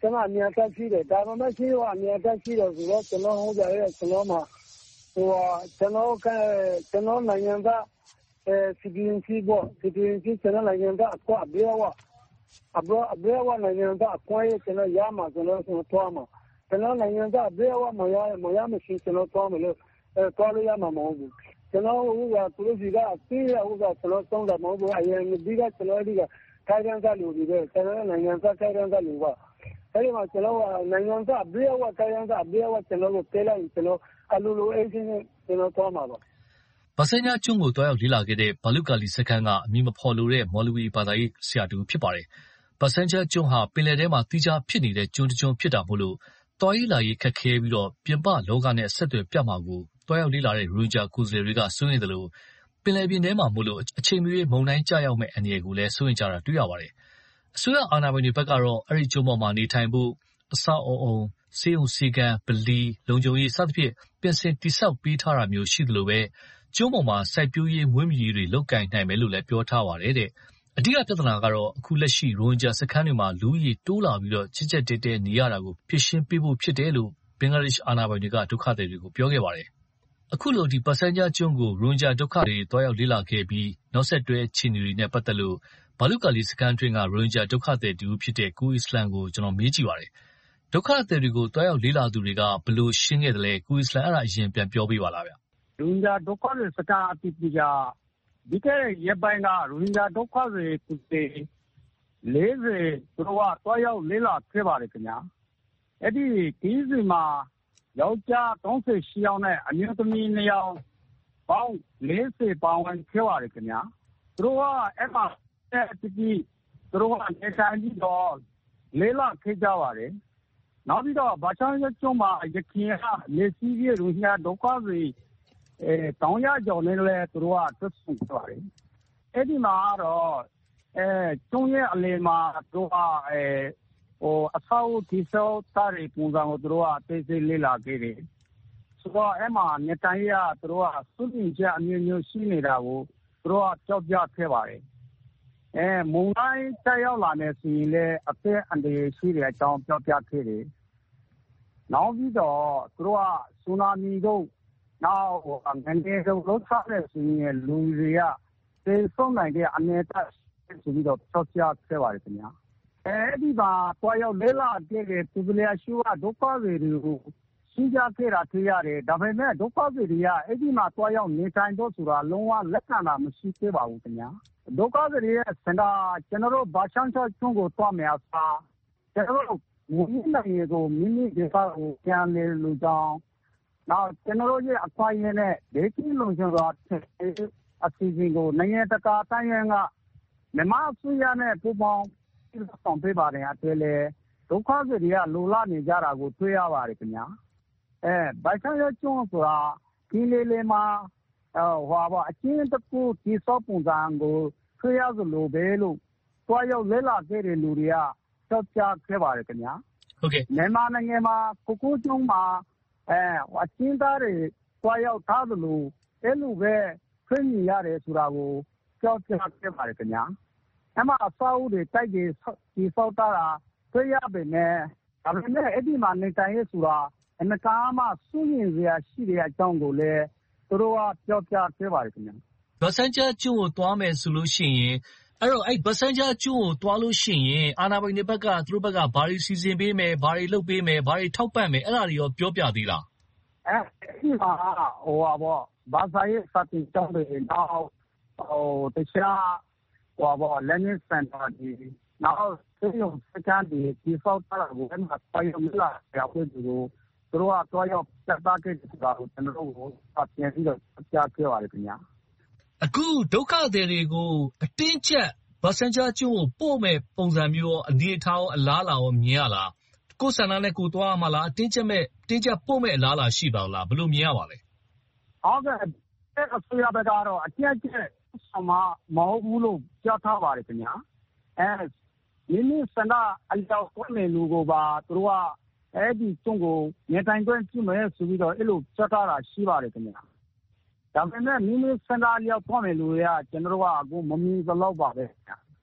ကျွန်တော်အမြဲတမ်းရှိတယ်ဒါပေမဲ့ရှိတော့အမြဲတမ်းရှိတော့ဆိုတော့ကျွန်တော်ဟိုကြရဲကျွန်တော်မှာဟိုကျွန်တော်ကကျွန်တော်နိုင်ငံသားအဲစီဒီအန်စီဘောစီဒီအန်စီကျွန်တော်နိုင်ငံသားအကွာဘေးဝအဘအဘေးဝနိုင်ငံသားအကွာရဲ့ကျွန်တော်ရမှာကျွန်တော်ဆိုတော့မှာကျွန်တော်နိုင်ငံသားဘေးဝမရမရမရှိကျွန်တော်တော့မလို့အဲတော်ရရမှာမဟုတ်ဘူးကျွန်တော်ဟိုကသူတို့စီကအသေးရဟိုကကျွန်တော်သုံးတာမဟုတ်ဘူးအရင်ဒီကကျွန်တော်ဒီကခိုင်ရန်ကလူတွေကျွန်တော်နိုင်ငံသားခိုင်ရန်ကလူပါအဲဒီမှာကျွန်တော်နိုင်ငံသားဘေးဝခိုင်ရန်ကဘေးဝကျွန်တော်ကိုတဲလိုက်ကျွန်တော်အလိုလိုအချင်းချင်းကျွန်တော်တော့မှာပါဘာဆန်ချာကျွန်းကိုတွားရောက်လေ့လာခဲ့တဲ့ဘာလုကာလီစခန်းကအမည်မဖော်လိုတဲ့မော်လဝီဘာသာရေးဆရာတူဖြစ်ပါတယ်။ဘာဆန်ချာကျွန်းဟာပင်လယ်ထဲမှာတိကျဖြစ်နေတဲ့ကျွန်းတစ်ကျွန်းဖြစ်တာမို့လို့တွားရေးလာရေးခက်ခဲပြီးတော့ပြင်ပလောကနဲ့ဆက်သွယ်ပြတ်မှာကိုတွားရောက်လေ့လာတဲ့ရိုဟင်ဂျာကိုယ်စားလှယ်တွေကစိုးရိမ်တယ်လို့ပင်လယ်ပြင်ထဲမှာမို့လို့အချိန်မရွေးမုန်တိုင်းကျရောက်မဲ့အန္တရာယ်ကိုလည်းစိုးရိမ်ကြတာတွေ့ရပါတယ်။အစိုးရအာဏာပိုင်တွေဘက်ကတော့အဲ့ဒီကျွန်းပေါ်မှာနေထိုင်ဖို့အဆောက်အအုံစေုံစီကံဗလီလုံခြုံရေးစသဖြင့်ပြင်ဆင်တိစောက်ပေးထားတာမျိုးရှိသလိုပဲကျွန်းပေါ်မှာစိုက်ပျိုးရေးမွေးမြူရေးတွေလုပ်ကိုင်နိုင်မယ်လို့လည်းပြောထားပါတယ်တဲ့အဓိကပြဿနာကတော့အခုလက်ရှိရိုဟင်ဂျာစခန်းတွေမှာလူဦးရေတိုးလာပြီးတော့ချစ်ချက်တဲတဲနေရတာကိုဖြည့်ရှင်းပေးဖို့ဖြစ်တယ်လို့ဘင်္ဂလားဒေ့ရှ်အာဏာပိုင်တွေကဒုက္ခသည်တွေကိုပြောခဲ့ပါတယ်အခုလိုဒီဘာဆန်ချာကျွန်းကိုရိုဟင်ဂျာဒုက္ခတွေတွားရောက်လေ့လာခဲ့ပြီးနောက်ဆက်တွဲအခြေအနေတွေနဲ့ပတ်သက်လို့ဘာလုကာလီစခန်းတွင်ကရိုဟင်ဂျာဒုက္ခသည်တူဖြစ်တဲ့ကိုအစ္စလမ်ကိုကျွန်တော်မေးကြည့်ပါတယ်ဒုက္ခသည်တွေကိုတွားရောက်လေ့လာသူတွေကဘယ်လိုရှင်းခဲ့တယ်လဲကိုအစ္စလမ်အဲ့ဒါအရင်ပြန်ပြောပြပါလားဗျရိုဟင်ဂျာဒုက္ခသည်စခန်းအတိအကျဒီကနေ့ရက်ပိုင်းကရိုဟင်ဂျာဒုက္ခသည်တွေလေးဆယ်သူတို့ကတွားရောက်လေ့လာခဲ့ပါတယ်ခင်ဗျာအဲ့ဒီဒီစီမှာယောက်ျားသုံးဆယ်ရှစ်ယောက်နဲ့အမျိုးသမီးနှစ်ယောက်ပေါင်းလေးဆယ်ပေါင်းဝင်ခဲ့ပါတယ်ခင်ဗျာသူတို့ကအဲ့မှာအဲ့ဒီသူတို့ကနေတိုင်းပြီးတော့လေ့လာခဲ့ကြပါတယ်နောက်ပြီးတော့ဘာချန်ရကျွန်းမှာရခိုင်ကနေစီးရရိုဟင်ဂျာဒုက္ခသည်အဲတောင်ရကြော်နေလဲသူတို့ကတွတ်ဆုံကြပါတယ်အဲ့ဒီမှာတော့အဲကျွန်းရဲ့အလယ်မှာသူကအဲဟိုအဆောက်ဒီဆောတာရီပုံစံကိုသူတို့ကသိသိလေ့လာခဲ့တယ်ဆိုတော့အဲ့မှာနေတိုင်းရသူတို့ကစွန့်ပင်ချက်အမျိုးမျိုးရှိနေတာကိုသူတို့ကကြောက်ကြခဲ့ပါတယ်အဲမုံတိုင်းတက်ရောက်လာနေစီလဲအသက်အန္တရာယ်ရှိတဲ့အကြောင်းပြောပြခဲ့တယ်နောက်ပြီးတော့သူတို့ကဆူနာမီတို့နောက်ငန်းတဲ့တို့လောက်စားတဲ့စီရဲ့လူတွေကသေဆုံးနိုင်တဲ့အနေအထားဆိုပြီးတော့ပြောပြခဲ့ပါတယ်ခင်ဗျာအဲဒီမှာတွားရောက်လဲလာတဲ့သူပလျာရှုကဒုက္ခတွေကိုရှင်းပြခဲ့တာတွေ့ရတယ်ဒါပေမဲ့ဒုက္ခတွေကအဲ့ဒီမှာတွားရောက်နေထိုင်တော့ဆိုတာလုံးဝလက်ခံတာမရှိသေးပါဘူးခင်ဗျာဒုက္ခတွေရဲ့စန္ဒာကျွန်တော်တို့ဘာချန်ချချုံကိုတွားမယ်အစားကျွန်တော်တို့ဝိညာဉ်ရေးကိုမိမိဒေသကိုပြန်လေလို့ကြောင်းနောက်ကျွန်တော်တို့ရဲ့အခွင့်အရေးနဲ့ဒေသလုံခြုံစွာအစီအစဉ်ကိုနိုင်ငံတကာတိုင်းရင်းကမြန်မာအစိုးရနဲ့ပူးပေါင်းဆောင်ပေးပါတယ်အတဲလေဒုက္ခတွေကလိုလာနေကြတာကိုတွေ့ရပါတယ်ခင်ဗျာအဲဘိုင်ဆန်ရကျွန်းဆိုတာဒီလေလေမှာဟိုပါအချင်းတကူဒီစောပုံစံကိုတွေ့ရသလိုပဲလို့တွားရောက်လဲလာခဲ့တဲ့လူတွေကကြောက်ကြခဲ့ပါတယ်ခင်ဗျာဟုတ်ကဲ့မြန်မာနိုင်ငံမှာကိုကိုကျွန်းမှာအဲအချင်းသားတွေတွားရောက်ထားသလိုအဲ့လိုပဲခွင့်ရရတယ်ဆိုတာကိုကြောက်ကြခဲ့ပါတယ်ခင်ဗျာအမှအဆောက်အဦတွေတိုက်တွေဒီဆောက်တာတွေ့ရပေမဲ့ဒါပေမဲ့အဲ့ဒီမှာနေတိုင်းရဆိုတာအနကားမှစွန့်ရင်စရာရှိတဲ့အကြောင်းကိုလည်းသူတို့ကပြောပြခဲ့ပါတယ်ခင်ဗျာဘာဆန်ချာကျွန်းကိုတွားမယ်ဆိုလို့ရှိရင်အဲ့တော့အဲ့ဘာဆန်ချာကျွန်းကိုတွားလို့ရှိရင်အာနာပိုင်တွေဘက်ကသူတို့ဘက်ကဘာတွေစီစဉ်ပေးမယ်ဘာတွေလုပ်ပေးမယ်ဘာတွေထောက်ပံ့မယ်အဲ့ဒါတွေရောပြောပြသေးလားအဲဒီမှာဟိုပါဘောဘာသာရေးစတင်တောင်းတယ်နောက်ဟိုတခြားဟိုပါလမ်းညစံတော်ဒီနောက်စေယုံစကန်ဒီဒီဖောက်တာကိုအဲ့မှာပိုင်မလာရောက်ပြီးသူတို့သူတို့ကတော့ရောက်တက်တာခဲ့တာကိုကျွန်တော်တို့အပြင်ပြီးတော့ကြားပြောရတယ်ခင်ဗျာအခုဒုက္ခသည်တွေကိုအတင်းချက်ဘာဆန်ချာကျွန်းကိုပို့မဲ့ပုံစံမျိုးအနေထားရောအလားလာရောမြင်ရလားကိုယ်ဆန္ဒနဲ့ကိုသွားမှာလားအတင်းချက်မဲ့တင်းချက်ပို့မဲ့အလားလာရှိပါလားဘယ်လိုမြင်ရပါလဲဟုတ်ကဲ့အဲ့အစိုးရဘက်ကတော့အတင်းချက်ဆောင်မမဟုတ်ဘူးလို့ကြားထားပါတယ်ခင်ဗျာအဲမိမိစန္ဒအလျောက်ကိုနေလူကိုပါသူတို့ကအဲ့ဒီကျွန်းကိုနေတိုင်တွင်းပြုမယ်ဆိုပြီးတော့အဲ့လိုကြားထားတာရှိပါတယ်ခင်ဗျာဒါပေမဲ့မိမိစန္ဒအလျောက်ကိုနေလူတွေကကျွန်တော်တို့ကအခုမမြင်သလောက်ပါပဲခင်ဗျာ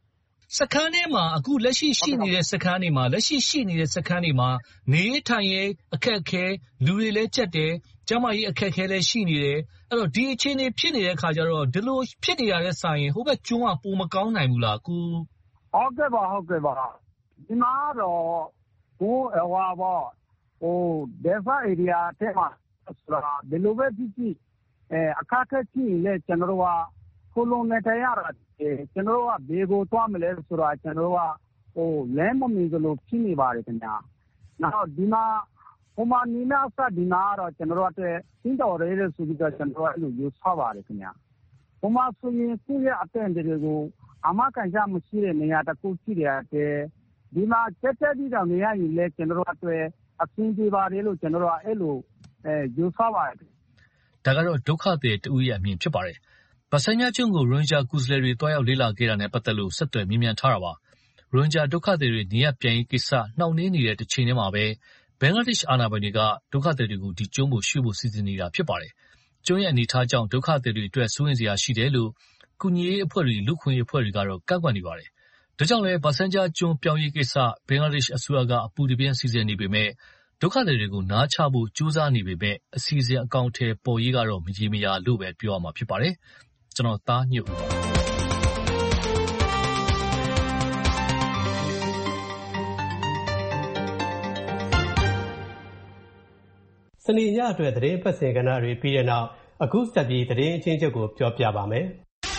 စခန်းထဲမှာအခုလက်ရှိရှိနေတဲ့စခန်းတွေမှာလက်ရှိရှိနေတဲ့စခန်းတွေမှာနေထိုင်ရေးအခက်အခဲလူတွေလည်းကြက်တယ်ကျမကြီးအခက်အခဲလည်းရှိနေတယ်အဲ့တော့ဒီအခြေအနေဖြစ်နေတဲ့ခါကျတော့ဒီလိုဖြစ်နေရတဲ့ဆိုင်ရင်ဟိုဘက်ကျွန်းကပုံမကောင်းနိုင်ဘူးလားကိုဟုတ်ကဲ့ပါဟုတ်ကဲ့ပါဒီမှာတော့ဟိုဟိုပါဟိုဒေသဧရိယာထဲမှာဆိုတာဒီလိုပဲဖြစ်ဖြစ်အဲအခက်အခဲရှိရင်ကျွန်တော်တို့ကကိုလုံးနဲ့တရားရတယ်ကျွန်တော်တို့ကဘေးကိုသွားမလဲဆိုတော့ကျွန်တော်တို့ကဟိုလမ်းမမီလို့ဖြစ်နေပါတယ်ခင်ဗျာနောက်ဒီမှာဟိုမှာနီနာစဒီနာတော့ကျွန်တော်တို့အတဲ့သင်တော်ရဲဆိုပြီးတော့ကျွန်တော်တို့အဲ့လိုယူဆပါတယ်ခင်ဗျာဟိုမှာဆိုရင်သူ့ရဲ့အတဲ့တွေကိုအမကန်ကြမရှိတဲ့နေရာတစ်ခုရှိတယ်တဲ့ဒီမှာတက်တက်ပြီးတော့နေရရင်လည်းကျွန်တော်တို့အတဲ့အဆင်ပြေပါတယ်လို့ကျွန်တော်တို့အဲ့လိုအဲယူဆပါတယ်ဒါကတော့ဒုက္ခတွေတူရဲ့အမြင်ဖြစ်ပါတယ်ဗဆန်ညာကျွန်းကိုရွန်ဂျာကူစလယ်တွေတွားရောက်လေ့လာခဲ့တာနဲ့ပတ်သက်လို့ဆက်သွယ်မြင်မြန်ထားတာပါရွန်ဂျာဒုက္ခတွေနေရပြန်ရေးကိစ္စနှောင့်နှေးနေတဲ့တစ်ချိန်တည်းမှာပဲဘင်္ဂလားဒေ့ရှ်အာဏာပိုင်တွေကဒုက္ခတွေတွေကိုဒီကျွန်းကိုရွှေ့ဖို့စီစဉ်နေတာဖြစ်ပါတယ်ကျွန်းရဲ့အနေအထားကြောင့်ဒုက္ခတွေတွေအတွက်စိုးရိမ်စရာရှိတယ်လို့ကုညီရေးအဖွဲ့တွေလူခွင့်ရေးအဖွဲ့တွေကတော့ကန့်ကွက်နေပါတယ်ဒါကြောင့်လည်းဗဆန်ညာကျွန်းပြောင်းရေးကိစ္စဘင်္ဂလားဒေ့ရှ်အစိုးရကအပူတပြင်းစီစဉ်နေပေမဲ့ဒုက္ခတွေတွေကိုနားချဖို့ကြိုးစားနေပေမဲ့အစီအစဉ်အကောင့်ထဲပေါ်ရေးကတော့မရေမရာလို့ပဲပြောရမှာဖြစ်ပါတယ်ကျွန်တော်သားညွတ်ပါစနေညအတွက်သတင်းပတ်စင်ကဏ္ဍတွေပြီးတဲ့နောက်အခုဆက်ပြီးသတင်းအချင်းချုပ်ကိုပြောပြပါမယ်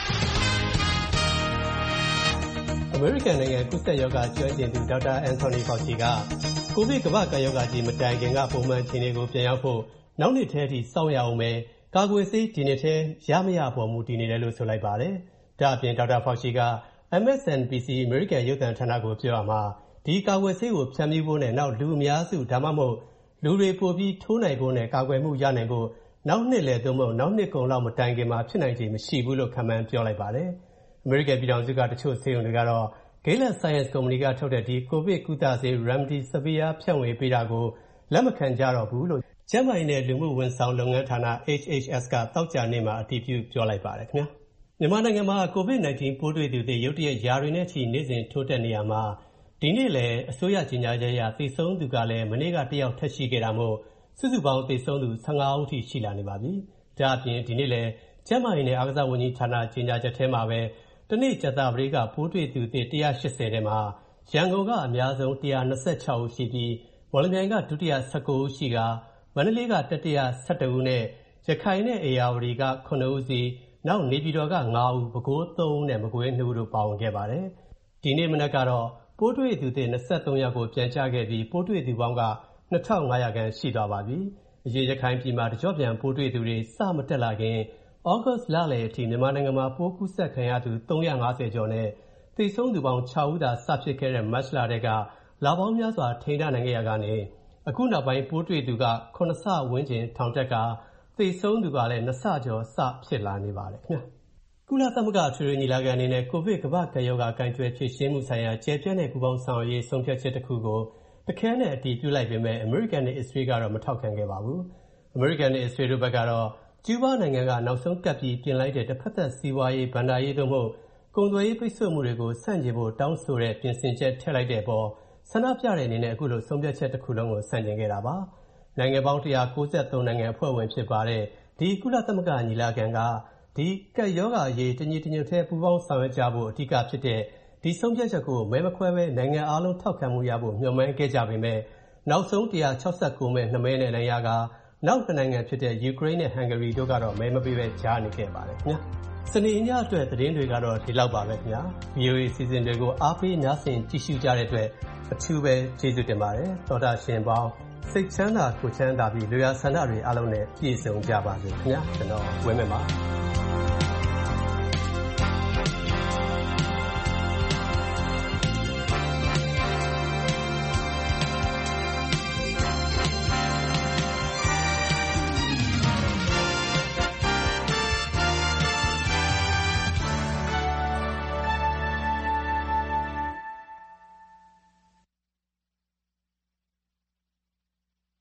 အမေရိကန်နိုင်ငံကုသရောဂါကျွမ်းကျင်သူဒေါက်တာအန်ထိုနီဖောက်ချီကကိုဗစ်ကမ္ဘာ့ကပ်ရောဂါကြီးမတိုင်ခင်ကပုံမှန်အခြေအနေကိုပြန်ရောက်ဖို့နောက်နှစ်ထဲထိစောင့်ရအောင်ပဲကာကွယ်ဆေးဒီနှစ်ထဲရမရပေါ်မူတည်နေတယ်လို့ဆိုလိုက်ပါတယ်။ဒါအပြင်ဒေါက်တာဖောက်ချီက M S N B C အမေရိကန်ရုပ်သံဌာနကိုပြောရမှာဒီကာကွယ်ဆေးကိုဖြန့်ဖြူးဖို့နဲ့နောက်လူအများစုဒါမှမဟုတ်လူတွေပိုပြီးထိုးနိုင်ဖို့နဲ့ကာကွယ်မှုရနိုင်ဖို့နောက်နှစ်လယ်သို့မဟုတ်နောက်နှစ်ကုန်လောက်မတိုင်ခင်မှာဖြစ်နိုင်ခြေမရှိဘူးလို့ခန့်မှန်းပြောလိုက်ပါတယ်။အမေရိကန်ပြည်ထောင်စုကတချို့ဆေးရုံတွေကတော့Gilead Science ကုမ္ပဏီကထုတ်တဲ့ဒီကိုဗစ်ကုသဆေး Remdesivir ဖြန့်ဝေပေးတာကိုလက်မခံကြတော့ဘူးလို့ကျန်းမာရေးနဲ့လူမှုဝန်ဆောင်လုပ်ငန်းဌာန H H S ကသောကြာနေ့မှာအတည်ပြုပြောလိုက်ပါတယ်ခင်ဗျာမြန်မာနိုင်ငံမှာကိုဗစ်-၁၉ ပိုးတွေ့သူတွေရုတ်တရက်ယာတွေနဲ့ချီနေ့စဉ်ထိုးတက်နေရမှာဒီနေ့လည်းအစိုးရကြေညာချက်အရသေဆုံးသူကလည်းမနေ့ကတစ်ယောက်ထပ်ရှိခဲ့တာမို့စုစုပေါင်းသေဆုံးသူ၁၅ဦးထိရှိလာနေပါပြီဒါအပြင်ဒီနေ့လည်းကျန်းမာရေးနဲ့အားကစားဝန်ကြီးဌာနကြေညာချက်ထဲမှာပဲတနေ့ကြာသပတေးကပိုးတွေ့သူသစ်၁၈၀ထဲမှာရန်ကုန်ကအများဆုံး၁၂၆ဦးရှိပြီးမော်လမြိုင်ကဒုတိယ၁၉ဦးရှိကမန္တလေးကတတိယ၁၁ဦးနဲ့ရခိုင်နဲ့ဧရာဝတီကခုနှစ်ဦးစီနောက်နေပြည်တော်က၅ဦးပဲခူး၃ဦးနဲ့မကွေး၂ဦးတို့ပါဝင်ခဲ့ပါတယ်ဒီနေ့မနက်ကတော့ပိုးတွေ့သူသစ်၂၃ယောက်ကိုပြန်ချခဲ့ပြီးပိုးတွေ့သူပေါင်းက၂ထောင်၅ရာခန့်ရှိသွားပါပြီအရေးရခိုင်ပြည်မှာတကြော့ပြန်ပိုးတွေ့သူတွေစမတက်လာခင်ဩဂတ်လလယ်အထိမြန်မာနိုင်ငံမှာပိုးကူးစက်ခံရသူ၃၅၀ကျော်နဲ့သေဆုံးသူပေါင်း၆ဦးသာစဖြစ်ခဲ့တဲ့မတ်လတည်းကလပေါင်းများစွာထိန်းထားနိုင်ခဲ့ရကနေအခုနောက်ပိုင်းပိုးတွေ့သူကခုနှစ်ဆဝန်းကျင်ထောင်တက်ကသေဆုံးသူကလည်းနှစ်ဆကျော်စဖြစ်လာနေပါတယ်ခင်ဗျာကုလသမဂ္ဂထွေထွေညီလာခံအနေနဲ့ကိုဗစ်ကမ္ဘာ့ကပ်ရောဂါကိုင်တွယ်ဖြေရှင်းမှုဆိုင်ရာကျယ်ပြန့်တဲ့ပူးပေါင်းဆောင်ရွက်ရေးဆုံးဖြတ်ချက်တစ်ခုကိုတခဲနဲ့အတည်ပြုလိုက်ပေမဲ့အမေရိကန်နဲ့အစ္စရေးကတော့မထောက်ခံခဲ့ပါဘူးအမေရိကန်နဲ့အစ္စရေးတို့ဘက်ကတော့ကျူးဘားနိုင်ငံကနောက်ဆုံးကပ်ပြီးပြင်လိုက်တဲ့တစ်ဖက်သက်စီးပွားရေးဗန္ဒာရေးတို့မို့ကုန်သွယ်ရေးပိတ်ဆို့မှုတွေကိုဆန့်ကျင်ဖို့တောင်းဆိုတဲ့ပြင်ဆင်ချက်ထည့်လိုက်တဲ့ပေါ်ဆန္ဒပြတဲ့အနေနဲ့အခုလိုဆုံးဖြတ်ချက်တစ်ခုလုံးကိုဆန့်ကျင်ခဲ့တာပါနိုင်ငံပေါင်း၁၉၃နိုင်ငံအဖွဲ့ဝင်ဖြစ်ပါတဲ့ဒီကုလသမဂ္ဂညီလာခံကဒီကပ်ရောဂါအရေးတညီတညွတ်ထဲပူးပေါင်းဆောင်ရွက်ကြဖို့အဓိကဖြစ်တဲ့ဒီဆုံးဖြတ်ချက်ကိုမဲမခွဲပဲနိုင်ငံအားလုံးထောက်ခံမှုရဖို့မျှော်မှန်းခဲ့ကြပေမဲ့နောက်ဆုံး၁၆၉မဲ၂မဲနဲ့နိုင်ရကနောက်တစ်နိုင်ငံဖြစ်တဲ့ယူကရိန်းနဲ့ဟန်ဂရီတို့ကတော့မဲမပေးပဲကြားနေခဲ့ပါတယ်ခင်ဗျာစနေညအတွက်သတင်းတွေကတော့ဒီလောက်ပါပဲခင်ဗျာ V O A စီစဉ်တွေကိုအားပေးနားဆင်ကြည့်ရှုကြတဲ့အတွက်အထူးပဲကျေးဇူးတင်ပါတယ်သောတာရှင်ပေါင်းစိတ်ချမ်းသာကိုယ်ချမ်းသာပြီးလူရဆန္ဒတွေအားလုံးနဲ့ပြည့်စုံကြပါစေခင်ဗျာကျွန်တော်ဝင်းမြတ်ပါ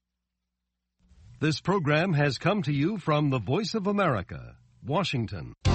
This program has come to you from the Voice of America, Washington.